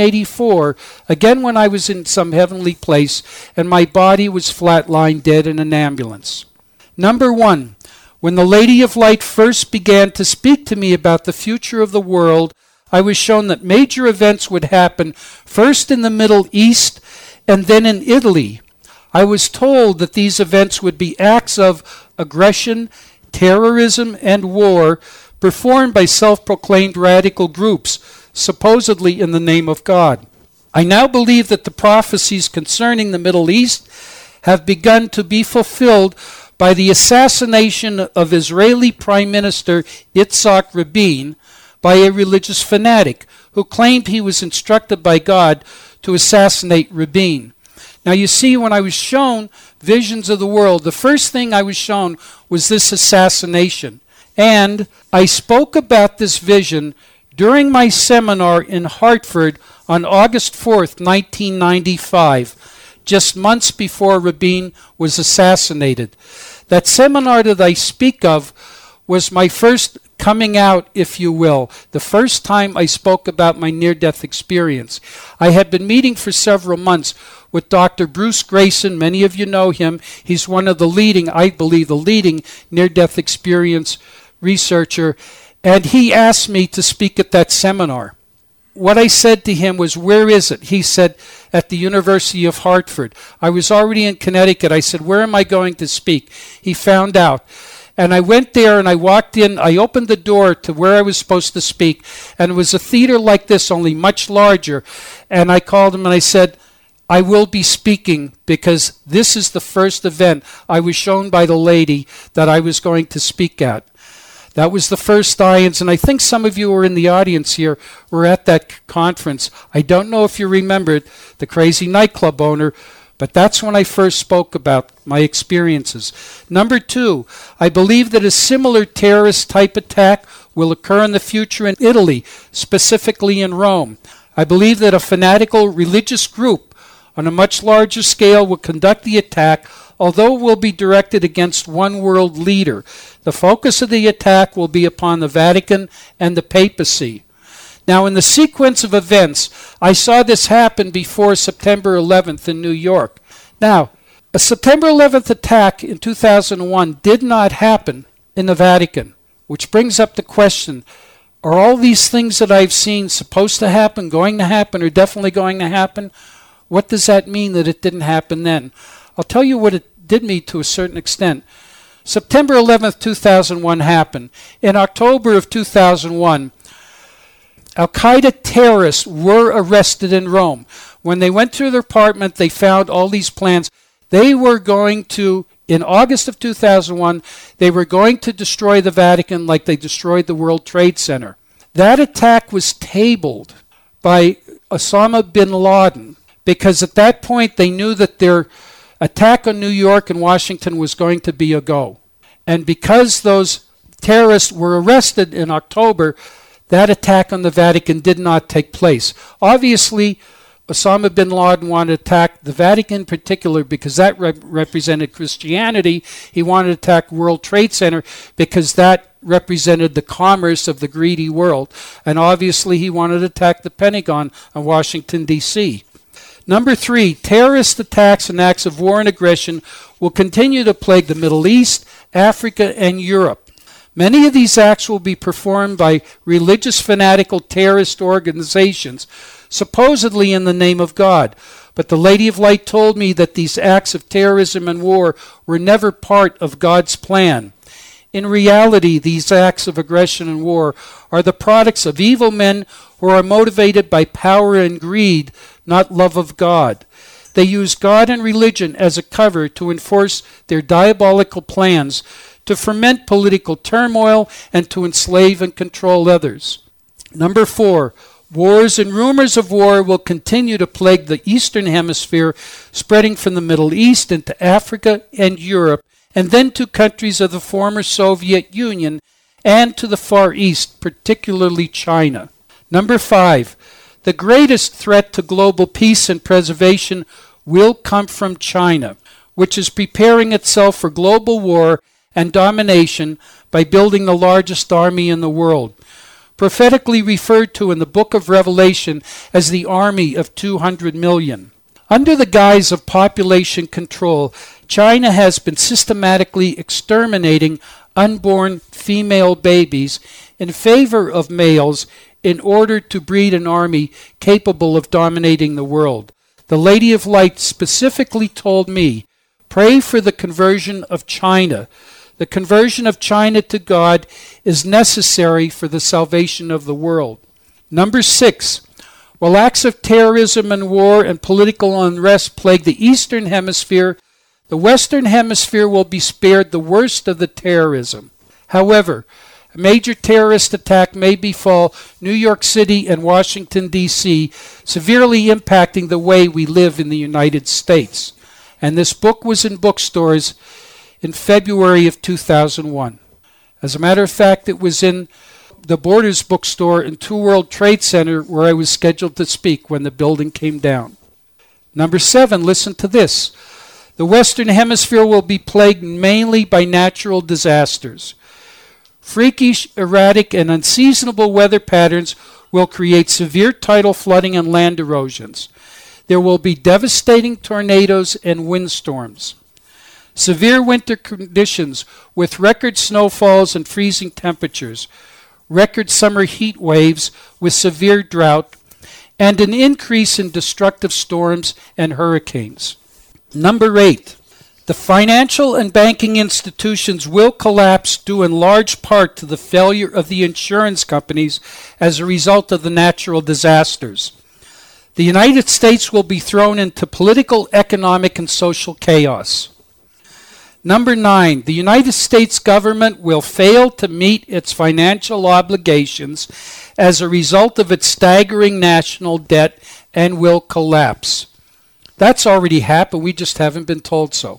A: 1984, again when I was in some heavenly place and my body was flatlined dead in an ambulance. Number one, when the Lady of Light first began to speak to me about the future of the world, I was shown that major events would happen first in the Middle East and then in Italy. I was told that these events would be acts of aggression, terrorism, and war performed by self-proclaimed radical groups, supposedly in the name of God. I now believe that the prophecies concerning the Middle East have begun to be fulfilled by the assassination of Israeli Prime Minister Yitzhak Rabin by a religious fanatic who claimed he was instructed by God to assassinate Rabin. Now you see, when I was shown visions of the world, the first thing I was shown was this assassination. And I spoke about this vision during my seminar in Hartford on August 4th, 1995, just months before Rabin was assassinated. That seminar that I speak of was my first coming out, if you will, the first time I spoke about my near-death experience. I had been meeting for several months with Dr. Bruce Grayson. Many of you know him. He's one of the leading, I believe, the leading near-death experience researcher, and he asked me to speak at that seminar. What I said to him was, "Where is it?" He said, "At the University of Hartford." I was already in Connecticut. I said, "Where am I going to speak?" He found out. And I went there and I walked in. I opened the door to where I was supposed to speak, and it was a theater like this, only much larger. And I called him and I said, "I will be speaking because this is the first event I was shown by the lady that I was going to speak at." That was the first science, and I think some of you were in the audience here, were at that conference. I don't know if you remembered the crazy nightclub owner, but that's when I first spoke about my experiences. Number two, I believe that a similar terrorist type attack will occur in the future in Italy, specifically in Rome. I believe that a fanatical religious group on a much larger scale will conduct the attack, although it will be directed against one world leader. The focus of the attack will be upon the Vatican and the papacy. Now, in the sequence of events, I saw this happen before September 11th in New York. Now, a September 11th attack in 2001 did not happen in the Vatican, which brings up the question, are all these things that I've seen supposed to happen, going to happen, or definitely going to happen? What does that mean that it didn't happen then? I'll tell you what it did mean to a certain extent. September 11th, 2001 happened. In October of 2001, Al-Qaeda terrorists were arrested in Rome. When they went to their apartment, they found all these plans. They were going to, in August of 2001, they were going to destroy the Vatican like they destroyed the World Trade Center. That attack was tabled by Osama bin Laden because at that point they knew that their attack on New York and Washington was going to be a go. And because those terrorists were arrested in October, that attack on the Vatican did not take place. Obviously, Osama bin Laden wanted to attack the Vatican in particular because that represented Christianity. He wanted to attack World Trade Center because that represented the commerce of the greedy world. And obviously, he wanted to attack the Pentagon in Washington, D.C. Number three, terrorist attacks and acts of war and aggression will continue to plague the Middle East, Africa, and Europe. Many of these acts will be performed by religious fanatical terrorist organizations, supposedly in the name of God. But the Lady of Light told me that these acts of terrorism and war were never part of God's plan. In reality, these acts of aggression and war are the products of evil men who are motivated by power and greed, not love of God. They use God and religion as a cover to enforce their diabolical plans, to ferment political turmoil, and to enslave and control others. Number four, wars and rumors of war will continue to plague the Eastern Hemisphere, spreading from the Middle East into Africa and Europe, and then to countries of the former Soviet Union and to the Far East, particularly China. Number five, the greatest threat to global peace and preservation will come from China, which is preparing itself for global war and domination by building the largest army in the world, prophetically referred to in the book of Revelation as the army of 200 million. Under the guise of population control, China has been systematically exterminating unborn female babies in favor of males in order to breed an army capable of dominating the world. The Lady of Light specifically told me, pray for the conversion of China. The conversion of China to God is necessary for the salvation of the world. Number six, while acts of terrorism and war and political unrest plague the Eastern Hemisphere, The Western Hemisphere will be spared the worst of the terrorism. However, a major terrorist attack may befall New York City and Washington, D.C., severely impacting the way we live in the United States. And this book was in bookstores in February of 2001. As a matter of fact, it was in the Borders bookstore in 2 World Trade Center where I was scheduled to speak when the building came down. Number 7, listen to this. The Western Hemisphere will be plagued mainly by natural disasters. Freakish, erratic, and unseasonable weather patterns will create severe tidal flooding and land erosions. There will be devastating tornadoes and windstorms. Severe winter conditions with record snowfalls and freezing temperatures, record summer heat waves with severe drought, and an increase in destructive storms and hurricanes. Number 8, the financial and banking institutions will collapse due in large part to the failure of the insurance companies as a result of the natural disasters. The United States will be thrown into political, economic, and social chaos. Number 9, the United States government will fail to meet its financial obligations as a result of its staggering national debt and will collapse. That's already happened, we just haven't been told so.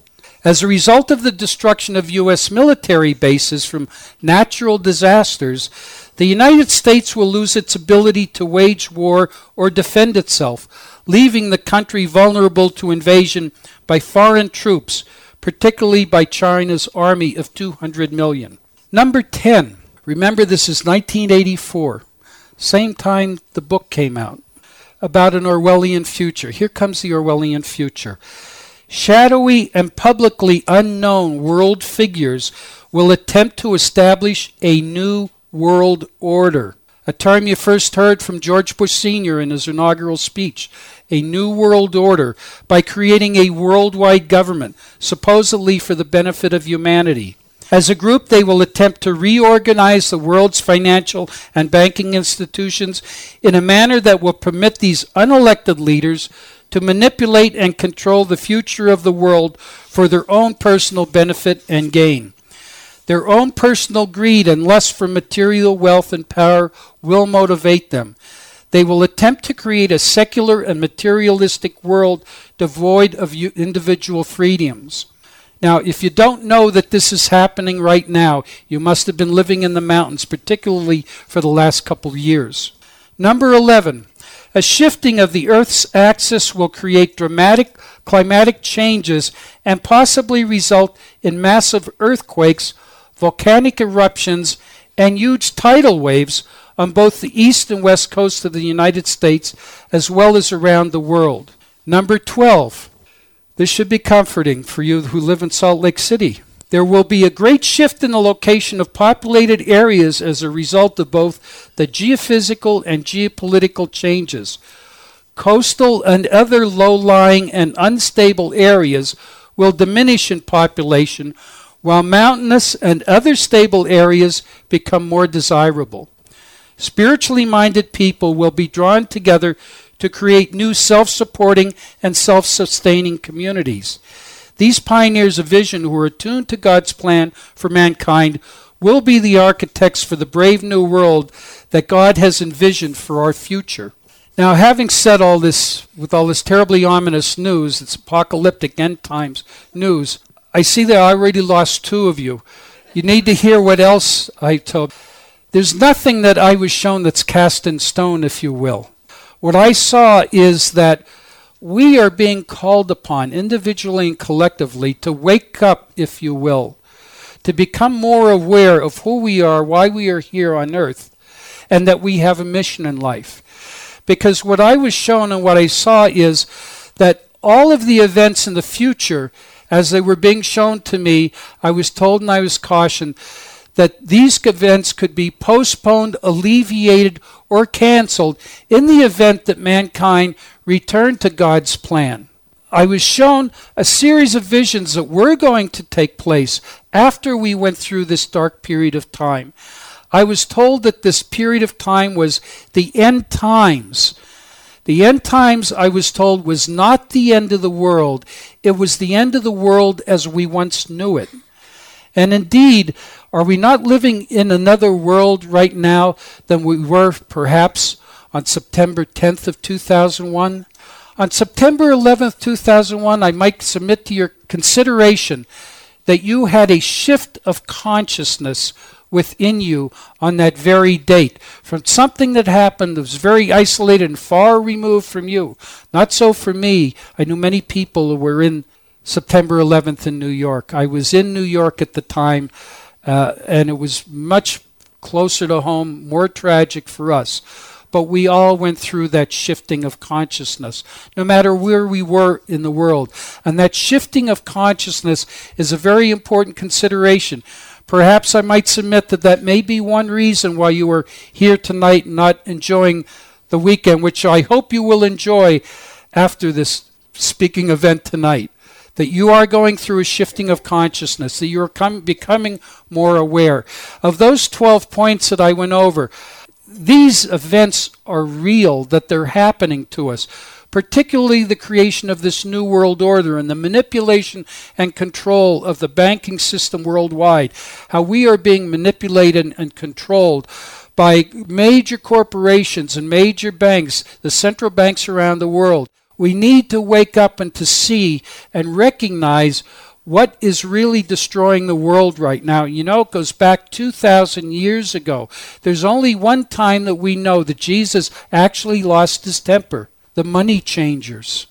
A: As a result of the destruction of U.S. military bases from natural disasters, the United States will lose its ability to wage war or defend itself, leaving the country vulnerable to invasion by foreign troops, particularly by China's army of 200 million. Number 10. Remember, this is 1984, same time the book came out, about an Orwellian future. Here comes the Orwellian future. Shadowy and publicly unknown world figures will attempt to establish a new world order, a term you first heard from George Bush Sr. in his inaugural speech. A new world order by creating a worldwide government, supposedly for the benefit of humanity. As a group, they will attempt to reorganize the world's financial and banking institutions in a manner that will permit these unelected leaders to manipulate and control the future of the world for their own personal benefit and gain. Their own personal greed and lust for material wealth and power will motivate them. They will attempt to create a secular and materialistic world devoid of individual freedoms. Now, if you don't know that this is happening right now, you must have been living in the mountains, particularly for the last couple of years. Number 11, a shifting of the Earth's axis will create dramatic climatic changes and possibly result in massive earthquakes, volcanic eruptions, and huge tidal waves on both the east and west coast of the United States, as well as around the world. Number 12, this should be comforting for you who live in Salt Lake City. There will be a great shift in the location of populated areas as a result of both the geophysical and geopolitical changes. Coastal and other low-lying and unstable areas will diminish in population, while mountainous and other stable areas become more desirable. Spiritually minded people will be drawn together to create new self-supporting and self-sustaining communities. These pioneers of vision who are attuned to God's plan for mankind will be the architects for the brave new world that God has envisioned for our future. Now, having said all this, with all this terribly ominous news, it's apocalyptic end times news, I see that I already lost 2 of you. You need to hear what else I told. There's nothing that I was shown that's cast in stone, if you will. What I saw is that we are being called upon individually and collectively to wake up, if you will, to become more aware of who we are, why we are here on earth, and that we have a mission in life. Because what I was shown and what I saw is that all of the events in the future, as they were being shown to me, I was told and I was cautioned that these events could be postponed, alleviated, or canceled in the event that mankind returned to God's plan. I was shown a series of visions that were going to take place after we went through this dark period of time. I was told that this period of time was the end times, The end times, I was told, was not the end of the world. It was the end of the world as we once knew it. And indeed, are we not living in another world right now than we were perhaps on September 10th of 2001? On September 11th, 2001, I might submit to your consideration that you had a shift of consciousness within you on that very date from something that happened that was very isolated and far removed from you. Not so for me. I knew many people who were in September 11th in New York. I was in New York at the time, and it was much closer to home, more tragic for us. But we all went through that shifting of consciousness, no matter where we were in the world. And that shifting of consciousness is a very important consideration. Perhaps I might submit that that may be one reason why you are here tonight and not enjoying the weekend, which I hope you will enjoy after this speaking event tonight. That you are going through a shifting of consciousness, that you're becoming more aware. Of those 12 points that I went over, these events are real, that they're happening to us, particularly the creation of this new world order and the manipulation and control of the banking system worldwide, how we are being manipulated and controlled by major corporations and major banks, the central banks around the world. We need to wake up and to see and recognize what is really destroying the world right now. You know, it goes back 2,000 years ago. There's only one time that we know that Jesus actually lost his temper: the money changers.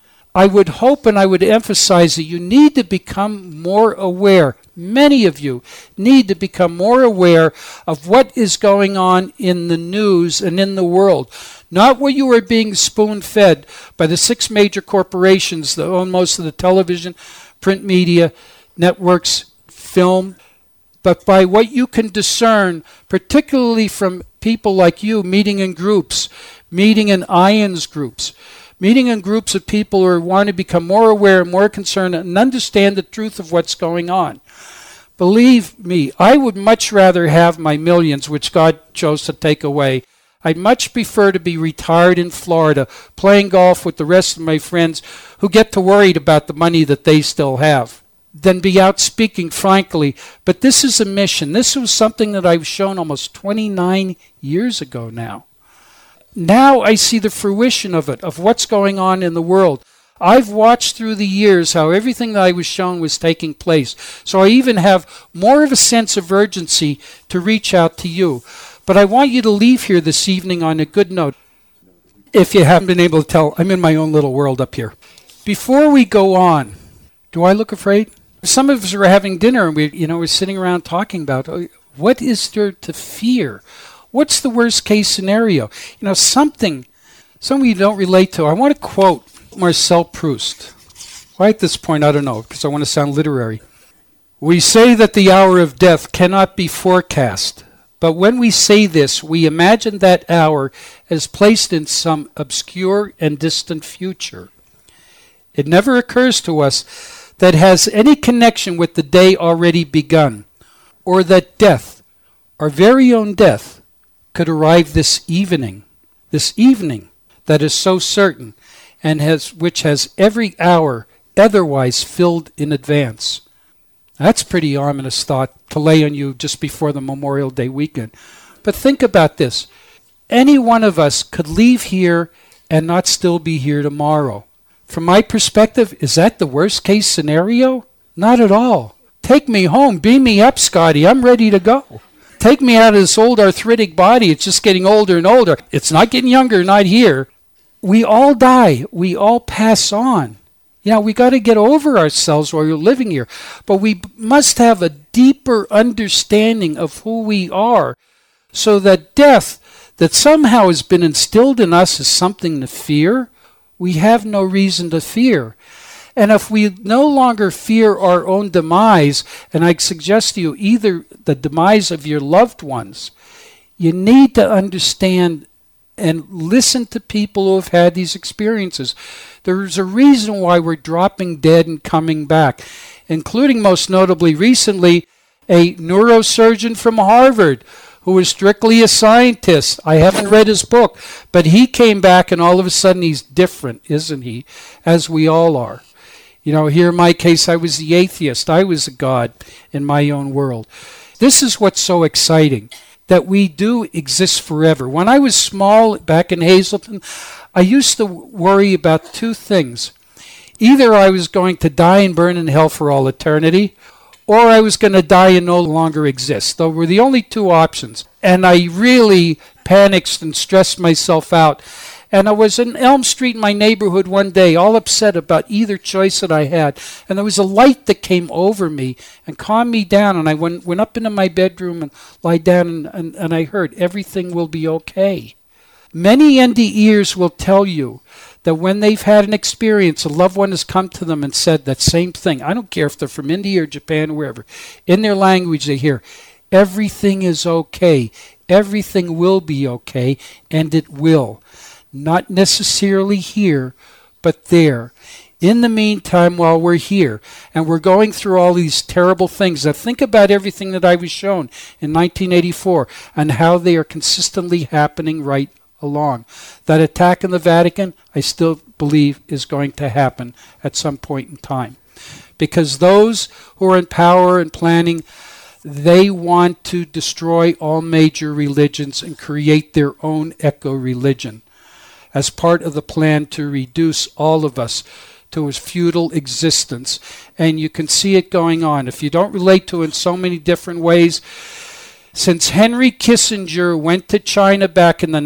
A: I would hope and I would emphasize that you need to become more aware. Many of you need to become more aware of what is going on in the news and in the world. Not what you are being spoon-fed by the 6 major corporations that own most of the television, print media, networks, film, but by what you can discern, particularly from people like you meeting in groups, meeting in IONS groups, meeting in groups of people who want to become more aware, more concerned, and understand the truth of what's going on. Believe me, I would much rather have my millions, which God chose to take away. I'd much prefer to be retired in Florida, playing golf with the rest of my friends who get to worried about the money that they still have, than be out speaking frankly. But this is a mission. This was something that I was shown almost 29 years ago now. Now I see the fruition of it, of what's going on in the world. I've watched through the years how everything that I was shown was taking place. So I even have more of a sense of urgency to reach out to you. But I want you to leave here this evening on a good note. If you haven't been able to tell, I'm in my own little world up here. Before we go on, do I look afraid? Some of us are having dinner and we're sitting around talking about, what is there to fear? What's the worst case scenario? Something you don't relate to. I want to quote Marcel Proust. Why at this point, I don't know, because I want to sound literary. We say that the hour of death cannot be forecast. But when we say this, we imagine that hour as placed in some obscure and distant future. It never occurs to us that it has any connection with the day already begun, or that death, our very own death, could arrive this evening that is so certain, and which has every hour otherwise filled in advance. That's a pretty ominous thought to lay on you just before the Memorial Day weekend. But think about this. Any one of us could leave here and not still be here tomorrow. From my perspective, is that the worst case scenario? Not at all. Take me home. Beam me up, Scotty. I'm ready to go. Take me out of this old arthritic body. It's just getting older and older. It's not getting younger, not here. We all die. We all pass on. We got to get over ourselves while you're living here. But we must have a deeper understanding of who we are, so that death that somehow has been instilled in us as something to fear, we have no reason to fear. And if we no longer fear our own demise, and I suggest to you either the demise of your loved ones, you need to understand and listen to people who have had these experiences. There's a reason why we're dropping dead and coming back, including most notably recently a neurosurgeon from Harvard who was strictly a scientist. I haven't read his book, but he came back and all of a sudden he's different, isn't he? As we all are. You know, here in my case, I was the atheist. I was a god in my own world. This is what's so exciting, that we do exist forever. When I was small back in Hazleton, I used to worry about two things. Either I was going to die and burn in hell for all eternity, or I was going to die and no longer exist. Those were the only two options. And I really panicked and stressed myself out. And I was in Elm Street in my neighborhood one day, all upset about either choice that I had. And there was a light that came over me and calmed me down. And I went up into my bedroom and lied down, and I heard, everything will be okay. Many NDEers will tell you that when they've had an experience, a loved one has come to them and said that same thing. I don't care if they're from India or Japan or wherever. In their language they hear, everything is okay. Everything will be okay, and it will. Not necessarily here, but there. In the meantime, while we're here, and we're going through all these terrible things, now think about everything that I was shown in 1984 and how they are consistently happening right along. That attack in the Vatican, I still believe, is going to happen at some point in time. Because those who are in power and planning, they want to destroy all major religions and create their own eco-religion as part of the plan to reduce all of us to a feudal existence. And you can see it going on. If you don't relate to it in so many different ways, since Henry Kissinger went to China back in the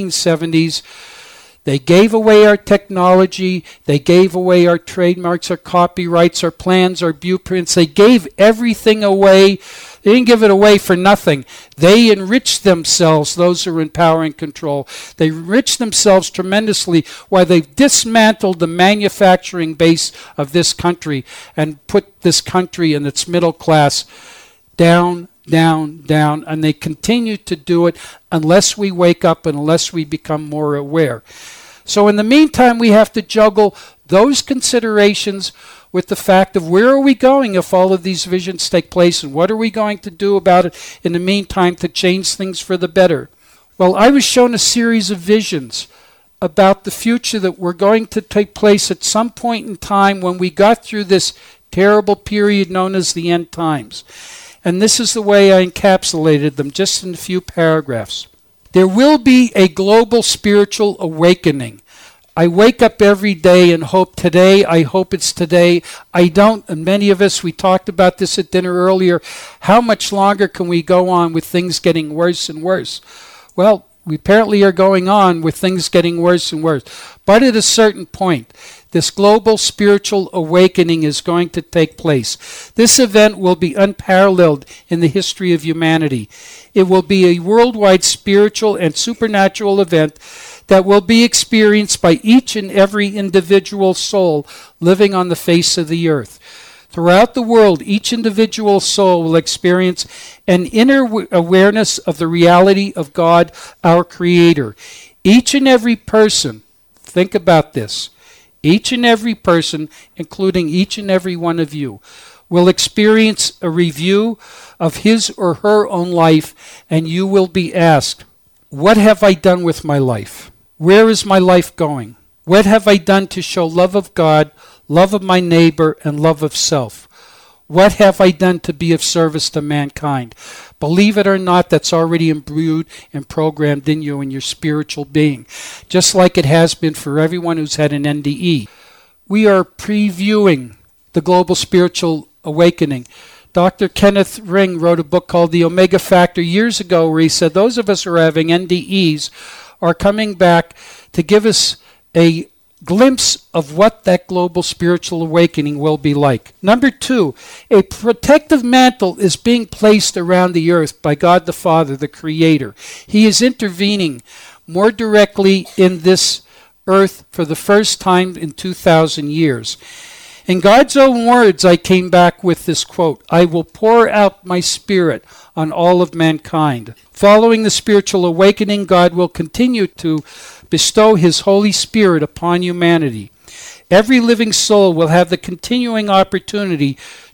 A: 1970s, they gave away our technology, they gave away our trademarks, our copyrights, our plans, our blueprints. They gave everything away. They didn't give it away for nothing. They enriched themselves, those who are in power and control. They enriched themselves tremendously while they've dismantled the manufacturing base of this country and put this country and its middle class down, down, down, and they continue to do it unless we wake up and unless we become more aware. So in the meantime, we have to juggle those considerations with the fact of where are we going if all of these visions take place, and what are we going to do about it in the meantime to change things for the better. Well, I was shown a series of visions about the future that were going to take place at some point in time when we got through this terrible period known as the end times. And this is the way I encapsulated them just in a few paragraphs. There will be a global spiritual awakening. I wake up every day and hope today, I hope it's today. I don't, and many of us, we talked about this at dinner earlier, how much longer can we go on with things getting worse and worse? Well, we apparently are going on with things getting worse and worse. But at a certain point, this global spiritual awakening is going to take place. This event will be unparalleled in the history of humanity. It will be a worldwide spiritual and supernatural event that will be experienced by each and every individual soul living on the face of the earth. Throughout the world, each individual soul will experience an inner awareness of the reality of God, our Creator. Each and every person, think about this, each and every person, including each and every one of you, will experience a review of his or her own life, and you will be asked, what have I done with my life? Where is my life going? What have I done to show love of God, love of my neighbor, and love of self? What have I done to be of service to mankind? Believe it or not, that's already imbued and programmed in you in your spiritual being, just like it has been for everyone who's had an NDE. We are previewing the global spiritual awakening. Dr. Kenneth Ring wrote a book called The Omega Factor years ago where he said those of us who are having NDEs are coming back to give us a glimpse of what that global spiritual awakening will be like. Number 2, a protective mantle is being placed around the earth by God the Father, the Creator. He is intervening more directly in this earth for the first time in 2,000 years. In God's own words, I came back with this quote, I will pour out my spirit on all of mankind. Following the spiritual awakening, God will continue to bestow His Holy Spirit upon humanity. Every living soul will have the continuing opportunity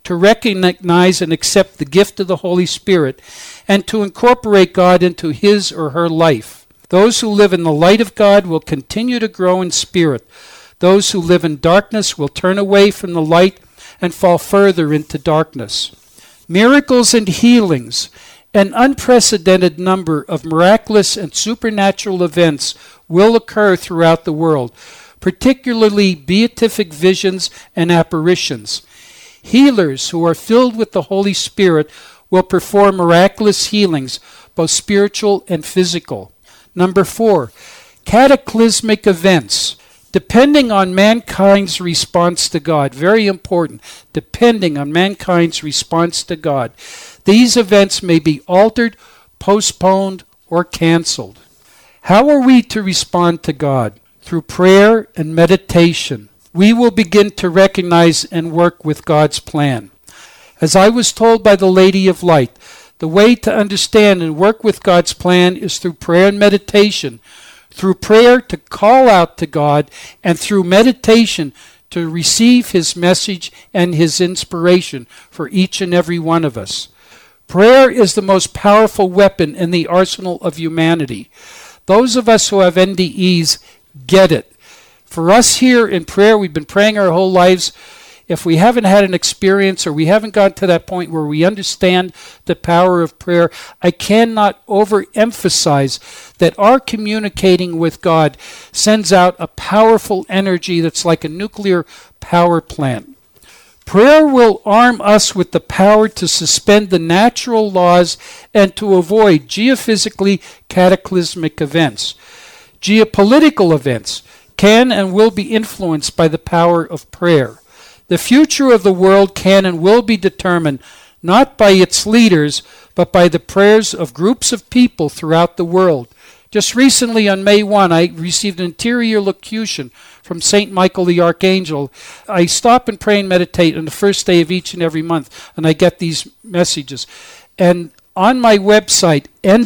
A: to recognize and accept the gift of the Holy Spirit, and to incorporate God into his or her life. Those who live in the light of God will continue to grow in spirit. Those who live in darkness will turn away from the light and fall further into darkness. Miracles and healings, an unprecedented number of miraculous and supernatural events will occur throughout the world, particularly beatific visions and apparitions. Healers who are filled with the Holy Spirit will perform miraculous healings, both spiritual and physical. Number 4, cataclysmic events. Depending on mankind's response to God, very important, depending on mankind's response to God, these events may be altered, postponed, or canceled. How are we to respond to God? Through prayer and meditation. We will begin to recognize and work with God's plan. As I was told by the Lady of Light, the way to understand and work with God's plan is through prayer and meditation. Through prayer to call out to God, and through meditation to receive his message and his inspiration for each and every one of us. Prayer is the most powerful weapon in the arsenal of humanity. Those of us who have NDEs get it. For us here in prayer, we've been praying our whole lives. If we haven't had an experience or we haven't gotten to that point where we understand the power of prayer, I cannot overemphasize that our communicating with God sends out a powerful energy that's like a nuclear power plant. Prayer will arm us with the power to suspend the natural laws and to avoid geophysically cataclysmic events. Geopolitical events can and will be influenced by the power of prayer. The future of the world can and will be determined not by its leaders, but by the prayers of groups of people throughout the world. Just recently on May 1, I received an interior locution from St. Michael the Archangel. I stop and pray and meditate on the first day of each and every month, and I get these messages. And on my website,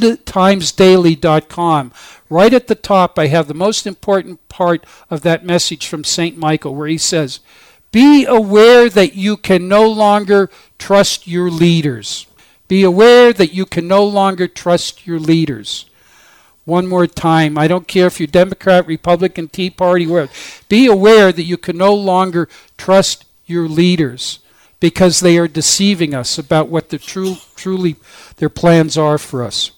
A: endtimesdaily.com, right at the top, I have the most important part of that message from St. Michael, where he says, be aware that you can no longer trust your leaders. Be aware that you can no longer trust your leaders. One more time. I don't care if you're Democrat, Republican, Tea Party, whatever. Be aware that you can no longer trust your leaders because they are deceiving us about what the truly their plans are for us.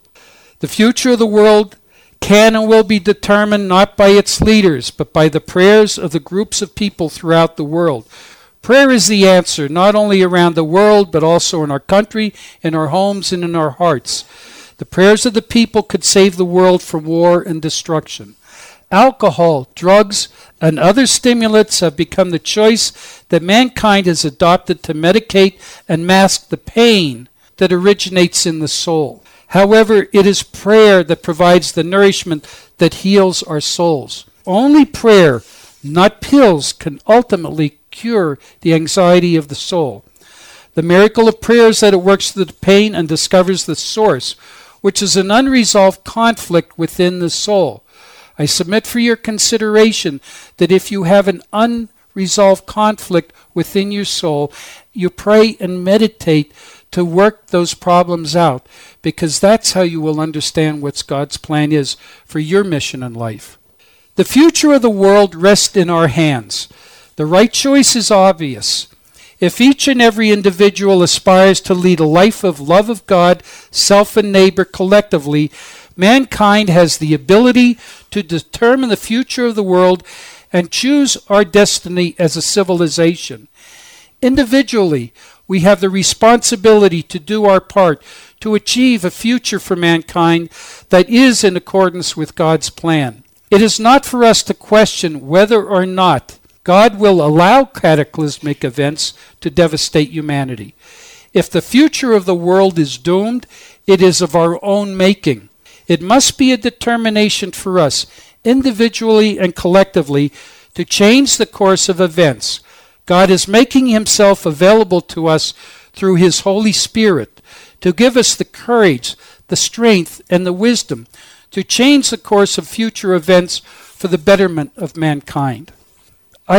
A: The future of the world can and will be determined not by its leaders, but by the prayers of the groups of people throughout the world. Prayer is the answer, not only around the world, but also in our country, in our homes, and in our hearts. The prayers of the people could save the world from war and destruction. Alcohol, drugs, and other stimulants have become the choice that mankind has adopted to medicate and mask the pain that originates in the soul. However, it is prayer that provides the nourishment that heals our souls. Only prayer, not pills, can ultimately cure the anxiety of the soul. The miracle of prayer is that it works through the pain and discovers the source, which is an unresolved conflict within the soul. I submit for your consideration that if you have an unresolved conflict within your soul, you pray and meditate to work those problems out, because that's how you will understand what God's plan is for your mission in life. The future of the world rests in our hands. The right choice is obvious. If each and every individual aspires to lead a life of love of God, self, and neighbor collectively, mankind has the ability to determine the future of the world and choose our destiny as a civilization. Individually, we have the responsibility to do our part to achieve a future for mankind that is in accordance with God's plan. It is not for us to question whether or not God will allow cataclysmic events to devastate humanity. If the future of the world is doomed, it is of our own making. It must be a determination for us, individually and collectively, to change the course of events. God is making himself available to us through his Holy Spirit to give us the courage, the strength, and the wisdom to change the course of future events for the betterment of mankind. I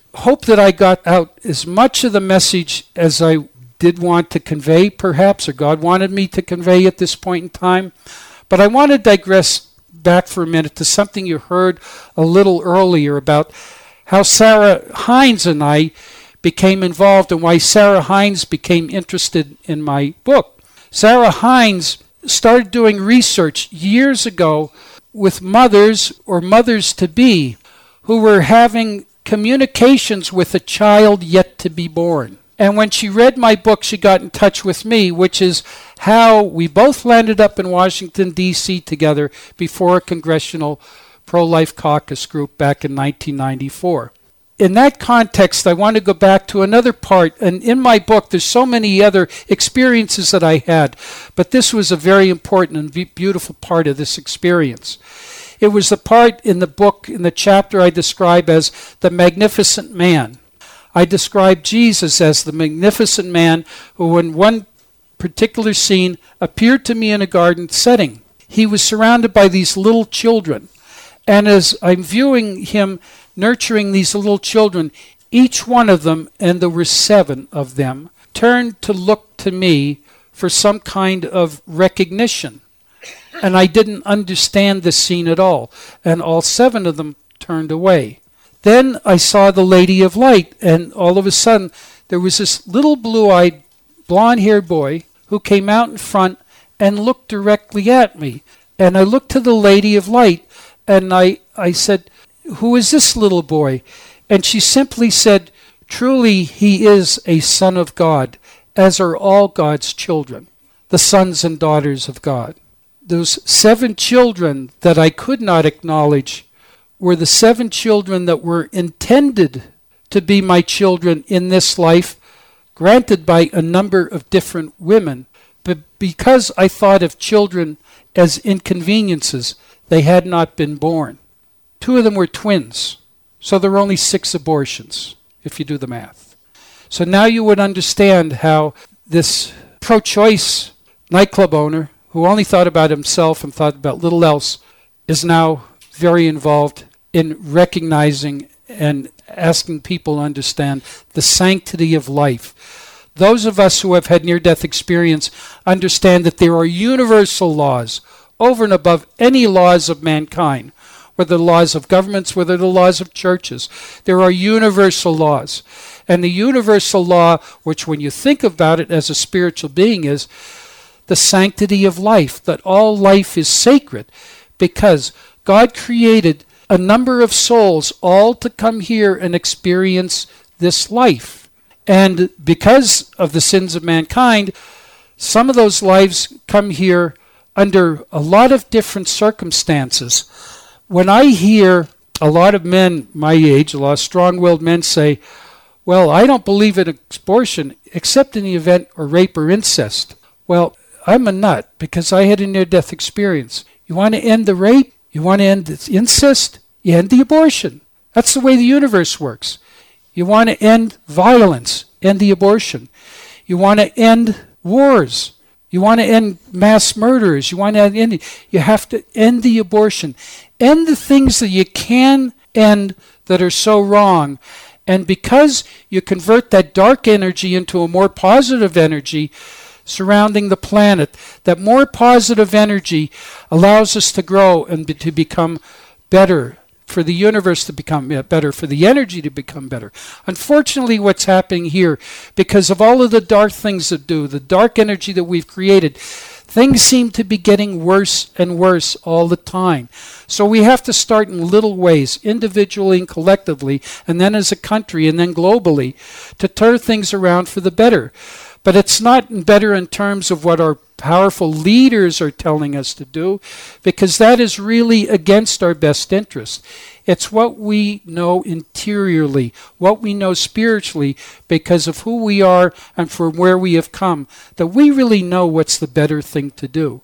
A: hope that I got out as much of the message as I did want to convey, perhaps, or God wanted me to convey at this point in time. But I want to digress back for a minute to something you heard a little earlier about how Sarah Hines and I became involved and why Sarah Hines became interested in my book. Sarah Hines started doing research years ago with mothers or mothers-to-be who were having communications with a child yet to be born. And when she read my book, she got in touch with me, which is how we both landed up in Washington, D.C. together before a congressional pro-life caucus group back in 1994. In that context, I want to go back to another part, and in my book, there's so many other experiences that I had, but this was a very important and beautiful part of this experience. It was the part in the book, in the chapter I describe as the magnificent man. I describe Jesus as the magnificent man who in one particular scene appeared to me in a garden setting. He was surrounded by these little children, and as I'm viewing him nurturing these little children, each one of them, and there were 7 of them, turned to look to me for some kind of recognition. And I didn't understand the scene at all. And all 7 of them turned away. Then I saw the Lady of Light, and all of a sudden there was this little blue-eyed, blonde-haired boy who came out in front and looked directly at me. And I looked to the Lady of Light, and I said, "Who is this little boy?" And she simply said, "Truly he is a son of God, as are all God's children, the sons and daughters of God." Those 7 children that I could not acknowledge were the 7 children that were intended to be my children in this life, granted by a number of different women. But because I thought of children as inconveniences, they had not been born. 2 of them were twins, so there were only 6 abortions, if you do the math. So now you would understand how this pro-choice nightclub owner, who only thought about himself and thought about little else, is now very involved in recognizing and asking people to understand the sanctity of life. Those of us who have had near-death experience understand that there are universal laws over and above any laws of mankind, whether the laws of governments, whether the laws of churches. There are universal laws. And the universal law, which when you think about it as a spiritual being, is the sanctity of life, that all life is sacred, because God created a number of souls all to come here and experience this life. And because of the sins of mankind, some of those lives come here under a lot of different circumstances. When I hear a lot of men my age, a lot of strong-willed men say, "Well, I don't believe in abortion except in the event of rape or incest." Well, I'm a nut because I had a near-death experience. You want to end the rape? You want to end the incest? You end the abortion. That's the way the universe works. You want to end violence? End the abortion. You want to end wars? You want to end mass murders? You want to end it? You have to end the abortion. End the things that you can end that are so wrong. And because you convert that dark energy into a more positive energy surrounding the planet, that more positive energy allows us to grow and to become better, for the universe to become better, for the energy to become better. Unfortunately, what's happening here, because of all of the dark things that do, the dark energy that we've created, things seem to be getting worse and worse all the time. So we have to start in little ways, individually and collectively, and then as a country, and then globally, to turn things around for the better. But it's not better in terms of what our powerful leaders are telling us to do, because that is really against our best interest. It's what we know interiorly, what we know spiritually, because of who we are and from where we have come, that we really know what's the better thing to do.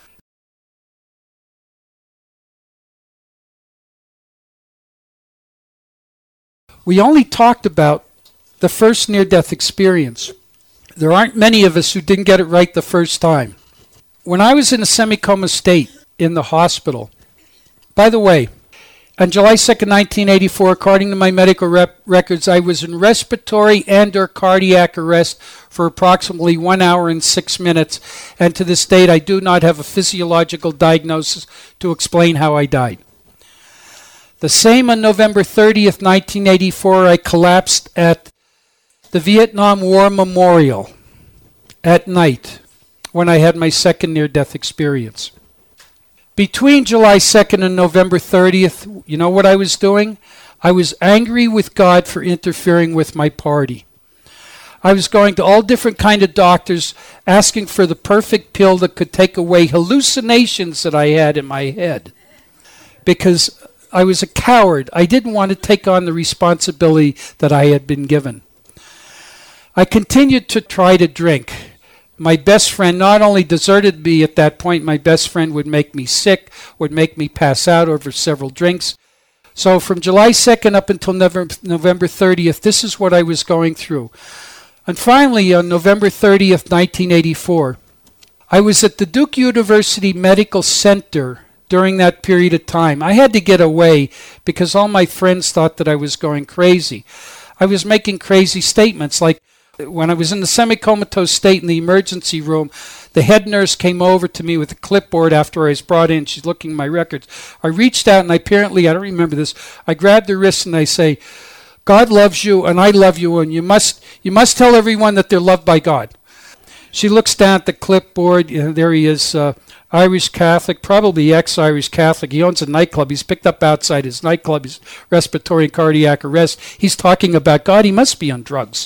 A: We only talked about the first near-death experience. There aren't many of us who didn't get it right the first time. When I was in a semi-coma state in the hospital, by the way, On July 2nd, 1984, according to my medical records, I was in respiratory and or cardiac arrest for approximately 1 hour and 6 minutes, and to this date I do not have a physiological diagnosis to explain how I died. The same on November 30th, 1984, I collapsed at the Vietnam War Memorial at night when I had my second near-death experience. Between July 2nd and November 30th, you know what I was doing? I was angry with God for interfering with my party. I was going to all different kind of doctors asking for the perfect pill that could take away hallucinations that I had in my head. Because I was a coward. I didn't want to take on the responsibility that I had been given. I continued to try to drink. My best friend not only deserted me at that point, my best friend would make me sick, would make me pass out over several drinks. So from July 2nd up until November 30th, this is what I was going through. And finally, on November 30th, 1984, I was at the Duke University Medical Center during that period of time. I had to get away because all my friends thought that I was going crazy. I was making crazy statements like, when I was in the semi-comatose state in the emergency room, the head nurse came over to me with a clipboard after I was brought in. She's looking at my records. I reached out and I don't remember this, I grabbed her wrist and I say, God loves you and I love you, and you must tell everyone that they're loved by God. She looks down at the clipboard. There he is, Irish Catholic, probably ex-Irish Catholic. He owns a nightclub. He's picked up outside his nightclub. He's respiratory and cardiac arrest. He's talking about God. He must be on drugs.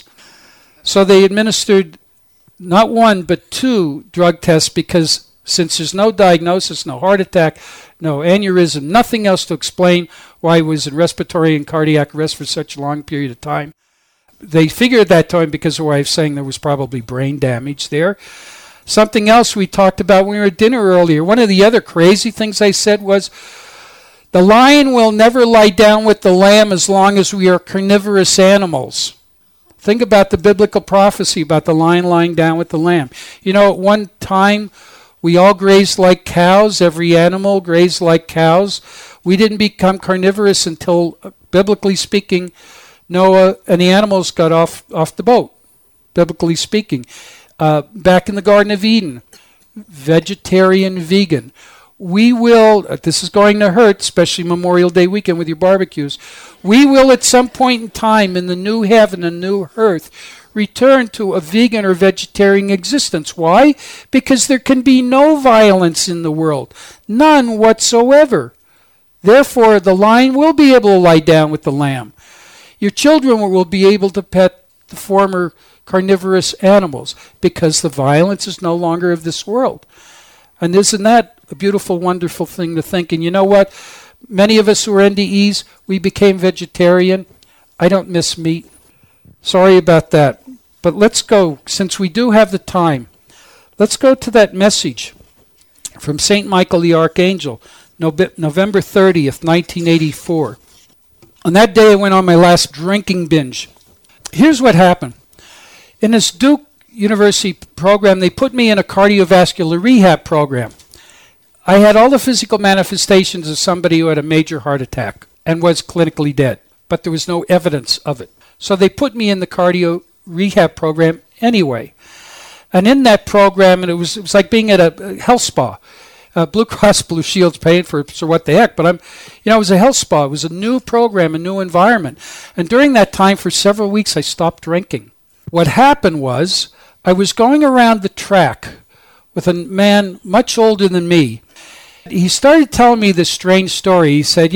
A: So they administered not one, but 2 drug tests because since there's no diagnosis, no heart attack, no aneurysm, nothing else to explain why he was in respiratory and cardiac arrest for such a long period of time. They figured at that time, because of what I was saying, there was probably brain damage there. Something else we talked about when we were at dinner earlier, one of the other crazy things I said was, the lion will never lie down with the lamb as long as we are carnivorous animals. Think about the biblical prophecy about the lion lying down with the lamb. You know, at one time, we all grazed like cows. Every animal grazed like cows. We didn't become carnivorous until, biblically speaking, Noah and the animals got off the boat, biblically speaking. Back in the Garden of Eden, vegetarian, vegan. We will, this is going to hurt, especially Memorial Day weekend with your barbecues, we will at some point in time in the new heaven and new earth return to a vegan or vegetarian existence. Why? Because there can be no violence in the world. None whatsoever. Therefore, the lion will be able to lie down with the lamb. Your children will be able to pet the former carnivorous animals because the violence is no longer of this world. And isn't that a beautiful, wonderful thing to think? And you know what? Many of us who are NDEs, we became vegetarian. I don't miss meat. Sorry about that. But let's go, since we do have the time, let's go to that message from St. Michael the Archangel, November 30th, 1984. On that day, I went on my last drinking binge. Here's what happened. In this Duke University program, they put me in a cardiovascular rehab program. I had all the physical manifestations of somebody who had a major heart attack and was clinically dead, but there was no evidence of it. So they put me in the cardio rehab program anyway. And in that program, and it was like being at a health spa. Blue Cross Blue Shield's paying for it, so what the heck? But it was a health spa. It was a new program, a new environment. And during that time, for several weeks, I stopped drinking. What happened was, I was going around the track with a man much older than me. He started telling me this strange story. He said,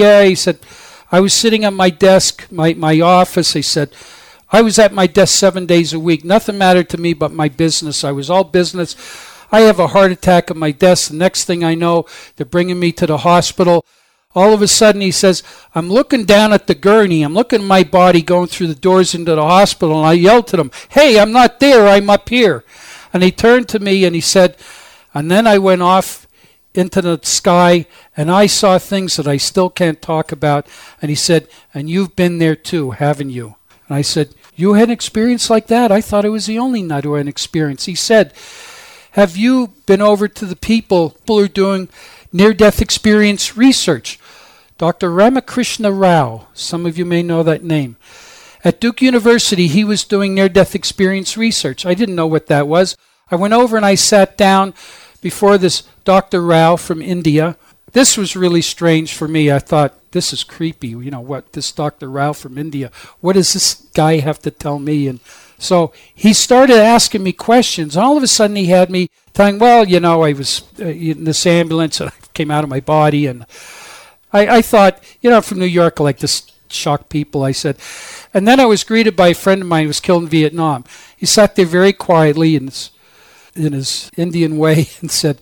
A: I was sitting at my desk, my office. He said, I was at my desk 7 days a week. Nothing mattered to me but my business. I was all business. I have a heart attack at my desk. The next thing I know, they're bringing me to the hospital. All of a sudden, he says, I'm looking down at the gurney. I'm looking at my body going through the doors into the hospital. And I yelled to them, hey, I'm not there. I'm up here. And he turned to me and he said, and then I went off into the sky and I saw things that I still can't talk about. And he said, and you've been there too, haven't you? And I said, you had an experience like that? I thought I was the only nut who had an experience. He said, have you been over to the people who are doing near-death experience research? Dr. Ramakrishna Rao. Some of you may know that name. At Duke University, he was doing near-death experience research. I didn't know what that was. I went over and I sat down before this Dr. Rao from India. This was really strange for me. I thought, this is creepy. You know what, this Dr. Rao from India, what does this guy have to tell me? And so he started asking me questions. All of a sudden he had me telling, well, you know, I was in this ambulance and I came out of my body. And I thought, you know, from New York, I like to shock people, I said. And then I was greeted by a friend of mine who was killed in Vietnam. He sat there very quietly in his Indian way and said,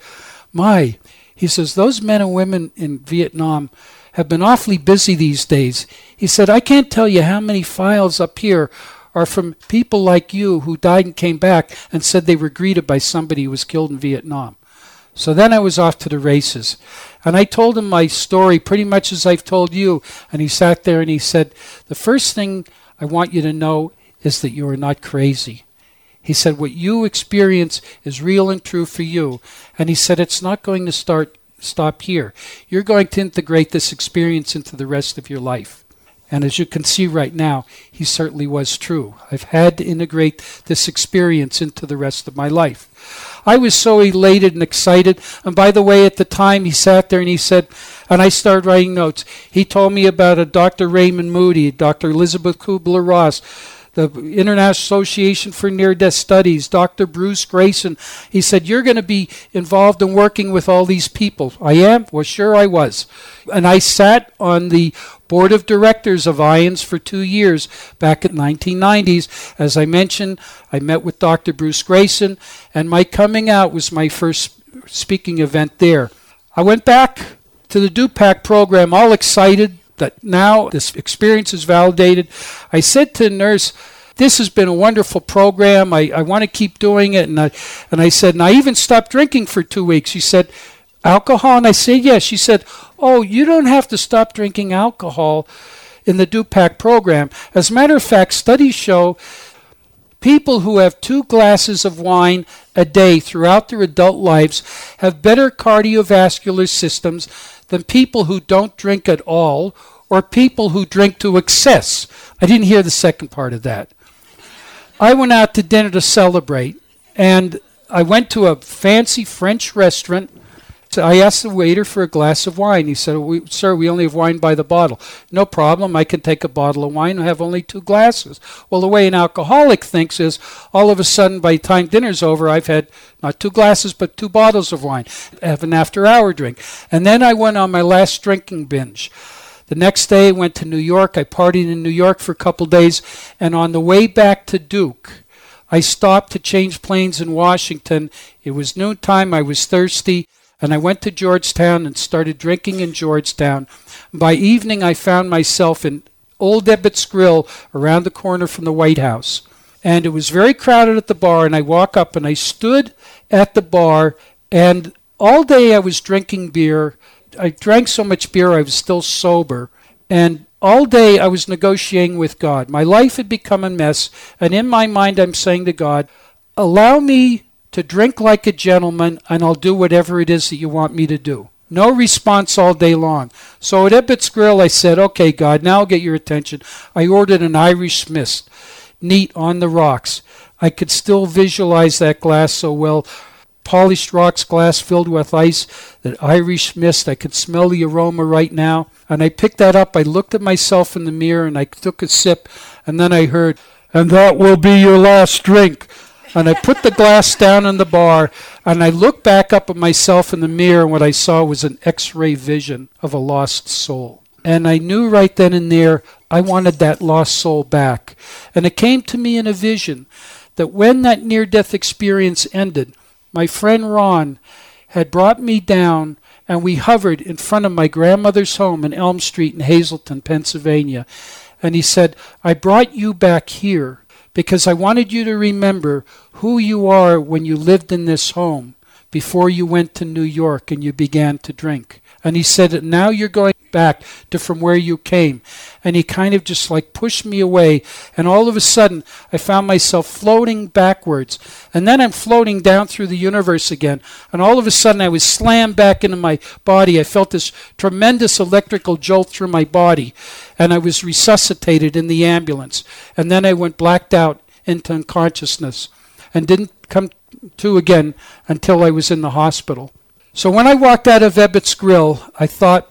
A: he says, those men and women in Vietnam have been awfully busy these days. He said, I can't tell you how many files up here are from people like you who died and came back and said they were greeted by somebody who was killed in Vietnam. So then I was off to the races. And I told him my story pretty much as I've told you. And he sat there and he said, the first thing I want you to know is that you are not crazy. He said, what you experience is real and true for you. And he said, it's not going to stop here. You're going to integrate this experience into the rest of your life. And as you can see right now, he certainly was true. I've had to integrate this experience into the rest of my life. I was so elated and excited. And by the way, at the time, he sat there and he said, and I started writing notes. He told me about a Dr. Raymond Moody, Dr. Elizabeth Kubler-Ross, the International Association for Near-Death Studies, Dr. Bruce Grayson. He said, you're going to be involved in working with all these people. I am? Well, sure I was. And I sat on the board of directors of IANDS for 2 years back in the 1990s. As I mentioned, I met with Dr. Bruce Grayson, and my coming out was my first speaking event there. I went back to the DUPAC program all excited that now this experience is validated. I said to the nurse, this has been a wonderful program. I want to keep doing it. And I said, and I even stopped drinking for 2 weeks. She said, alcohol? And I said, yes. She said, oh, you don't have to stop drinking alcohol in the DUPAC program. As a matter of fact, studies show people who have 2 glasses of wine a day throughout their adult lives have better cardiovascular systems than people who don't drink at all or people who drink to excess. I didn't hear the second part of that. I went out to dinner to celebrate, and I went to a fancy French restaurant. So I asked the waiter for a glass of wine. He said, sir, we only have wine by the bottle. No problem. I can take a bottle of wine and have only 2 glasses. Well, the way an alcoholic thinks is all of a sudden by the time dinner's over, I've had not 2 glasses, but 2 bottles of wine. I have an after-hour drink. And then I went on my last drinking binge. The next day I went to New York. I partied in New York for a couple days. And on the way back to Duke, I stopped to change planes in Washington. It was noontime. I was thirsty. And I went to Georgetown and started drinking in Georgetown. By evening, I found myself in Old Ebbets Grill around the corner from the White House. And it was very crowded at the bar, and I walk up and I stood at the bar, and all day I was drinking beer. I drank so much beer I was still sober. And all day I was negotiating with God. My life had become a mess, and in my mind I'm saying to God, allow me to drink like a gentleman, and I'll do whatever it is that you want me to do. No response all day long. So at Ebbets Grill, I said, okay, God, now I'll get your attention. I ordered an Irish Mist, neat on the rocks. I could still visualize that glass so well. Polished rocks glass filled with ice, that Irish Mist. I could smell the aroma right now. And I picked that up. I looked at myself in the mirror, and I took a sip, and then I heard, and that will be your last drink. And I put the glass down in the bar, and I looked back up at myself in the mirror, and what I saw was an X-ray vision of a lost soul. And I knew right then and there I wanted that lost soul back. And it came to me in a vision that when that near-death experience ended, my friend Ron had brought me down, and we hovered in front of my grandmother's home in Elm Street in Hazleton, Pennsylvania. And he said, I brought you back here because I wanted you to remember who you are when you lived in this home before you went to New York and you began to drink. And he said, now you're going back back to from where you came. And he kind of just like pushed me away. And all of a sudden, I found myself floating backwards. And then I'm floating down through the universe again. And all of a sudden, I was slammed back into my body. I felt this tremendous electrical jolt through my body. And I was resuscitated in the ambulance. And then I went blacked out into unconsciousness and didn't come to again until I was in the hospital. So when I walked out of Ebbets Grill, I thought,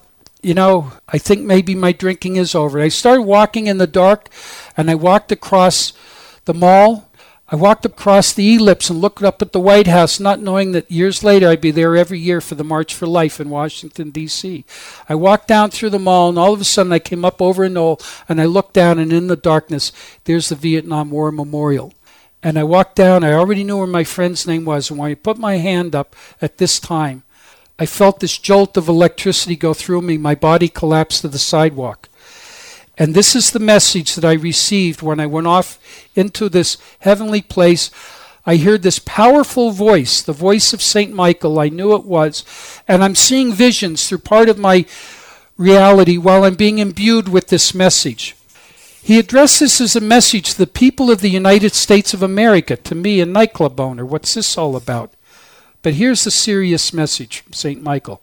A: I think maybe my drinking is over. I started walking in the dark, and I walked across the mall. I walked across the ellipse and looked up at the White House, not knowing that years later I'd be there every year for the March for Life in Washington, D.C. I walked down through the mall, and all of a sudden I came up over a knoll, and I looked down, and in the darkness, there's the Vietnam War Memorial. And I walked down. I already knew where my friend's name was, and when I put my hand up at this time, I felt this jolt of electricity go through me. My body collapsed to the sidewalk. And this is the message that I received when I went off into this heavenly place. I heard this powerful voice, the voice of St. Michael. I knew it was. And I'm seeing visions through part of my reality while I'm being imbued with this message. He addressed this as a message to the people of the United States of America, to me, a nightclub owner. What's this all about? But here's the serious message from St. Michael.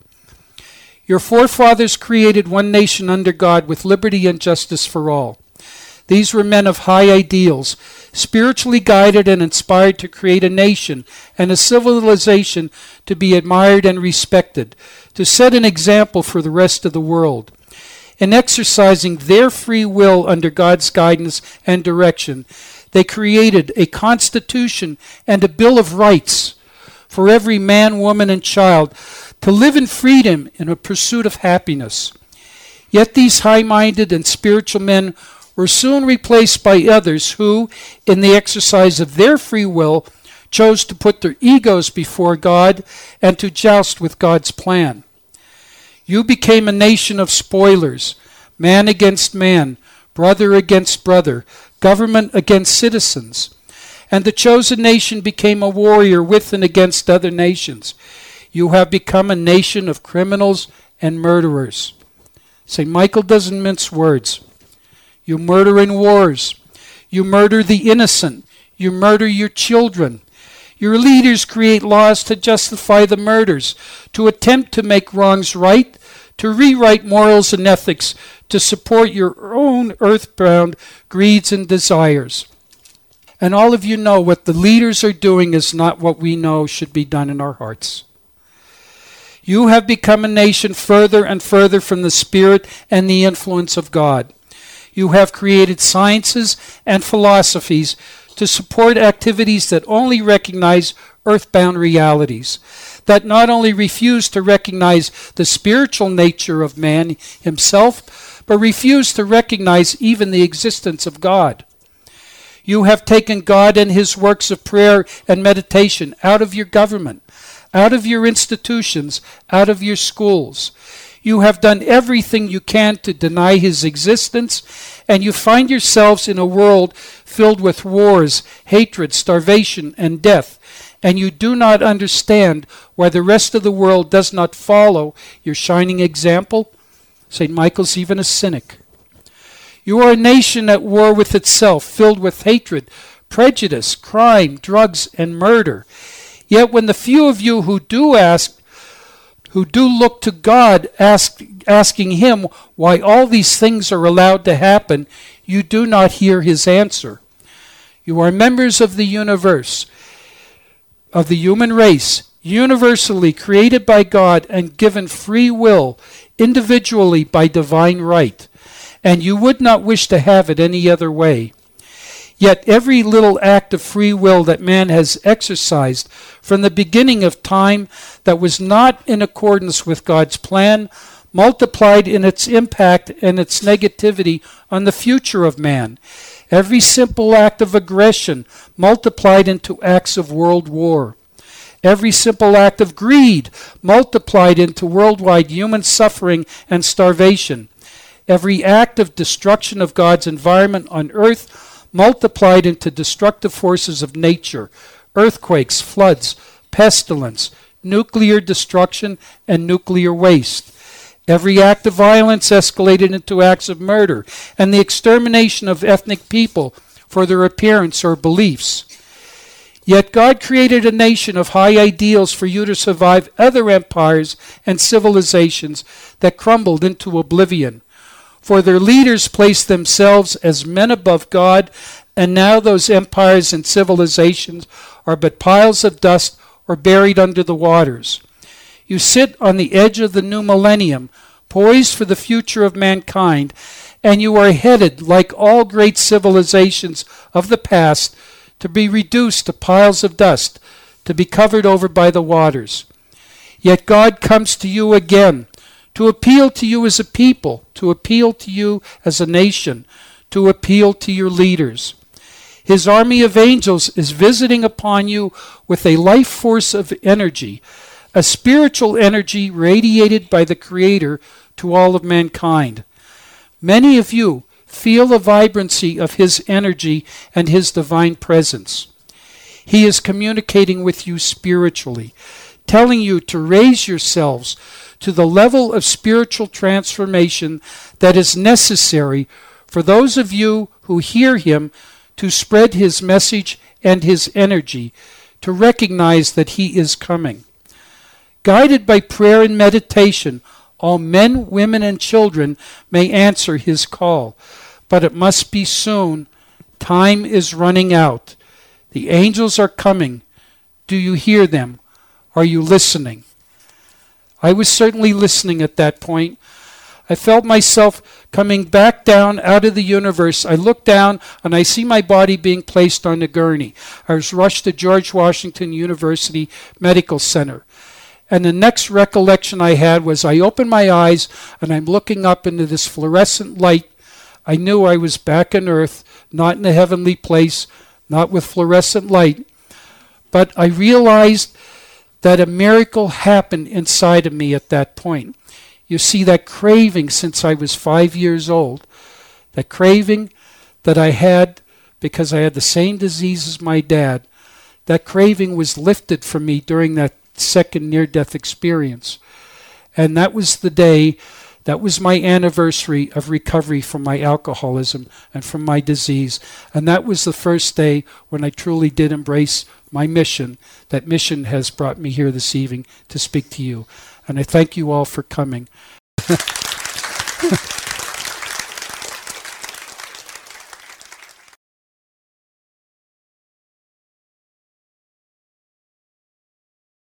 A: Your forefathers created one nation under God with liberty and justice for all. These were men of high ideals, spiritually guided and inspired to create a nation and a civilization to be admired and respected, to set an example for the rest of the world. In exercising their free will under God's guidance and direction, they created a constitution and a Bill of Rights for every man, woman, and child to live in freedom in a pursuit of happiness. Yet these high-minded and spiritual men were soon replaced by others who, in the exercise of their free will, chose to put their egos before God and to joust with God's plan. You became a nation of spoilers, man against man, brother against brother, government against citizens. And the chosen nation became a warrior with and against other nations. You have become a nation of criminals and murderers. St. Michael doesn't mince words. You murder in wars. You murder the innocent. You murder your children. Your leaders create laws to justify the murders, to attempt to make wrongs right, to rewrite morals and ethics, to support your own earthbound greeds and desires. And all of you know what the leaders are doing is not what we know should be done in our hearts. You have become a nation further and further from the Spirit and the influence of God. You have created sciences and philosophies to support activities that only recognize earthbound realities, that not only refuse to recognize the spiritual nature of man himself, but refuse to recognize even the existence of God. You have taken God and his works of prayer and meditation out of your government, out of your institutions, out of your schools. You have done everything you can to deny his existence, and you find yourselves in a world filled with wars, hatred, starvation, and death, and you do not understand why the rest of the world does not follow your shining example. St. Michael's even a cynic. You are a nation at war with itself, filled with hatred, prejudice, crime, drugs, and murder. Yet when the few of you who do look to God, asking him why all these things are allowed to happen, you do not hear his answer. You are members of the universe, of the human race, universally created by God and given free will, individually by divine right. And you would not wish to have it any other way. Yet every little act of free will that man has exercised from the beginning of time that was not in accordance with God's plan, multiplied in its impact and its negativity on the future of man. Every simple act of aggression multiplied into acts of world war. Every simple act of greed multiplied into worldwide human suffering and starvation. Every act of destruction of God's environment on earth multiplied into destructive forces of nature, earthquakes, floods, pestilence, nuclear destruction, and nuclear waste. Every act of violence escalated into acts of murder and the extermination of ethnic people for their appearance or beliefs. Yet God created a nation of high ideals for you to survive other empires and civilizations that crumbled into oblivion. For their leaders placed themselves as men above God, and now those empires and civilizations are but piles of dust or buried under the waters. You sit on the edge of the new millennium, poised for the future of mankind, and you are headed, like all great civilizations of the past, to be reduced to piles of dust, to be covered over by the waters. Yet God comes to you again, to appeal to you as a people, to appeal to you as a nation, to appeal to your leaders. His army of angels is visiting upon you with a life force of energy, a spiritual energy radiated by the Creator to all of mankind. Many of you feel the vibrancy of His energy and His divine presence. He is communicating with you spiritually, telling you to raise yourselves to the level of spiritual transformation that is necessary for those of you who hear Him to spread His message and His energy, to recognize that He is coming. Guided by prayer and meditation, all men, women, and children may answer His call. But it must be soon. Time is running out. The angels are coming. Do you hear them? Are you listening? I was certainly listening at that point. I felt myself coming back down out of the universe. I look down and I see my body being placed on a gurney. I was rushed to George Washington University Medical Center. And the next recollection I had was I opened my eyes and I'm looking up into this fluorescent light. I knew I was back on earth, not in a heavenly place, not with fluorescent light. But I realized that a miracle happened inside of me at that point. You see, that craving since I was 5 years old, that craving that I had because I had the same disease as my dad, that craving was lifted from me during that second near-death experience. And that was the day, that was my anniversary of recovery from my alcoholism and from my disease. And that was the first day when I truly did embrace my mission. That mission has brought me here this evening to speak to you. And I thank you all for coming.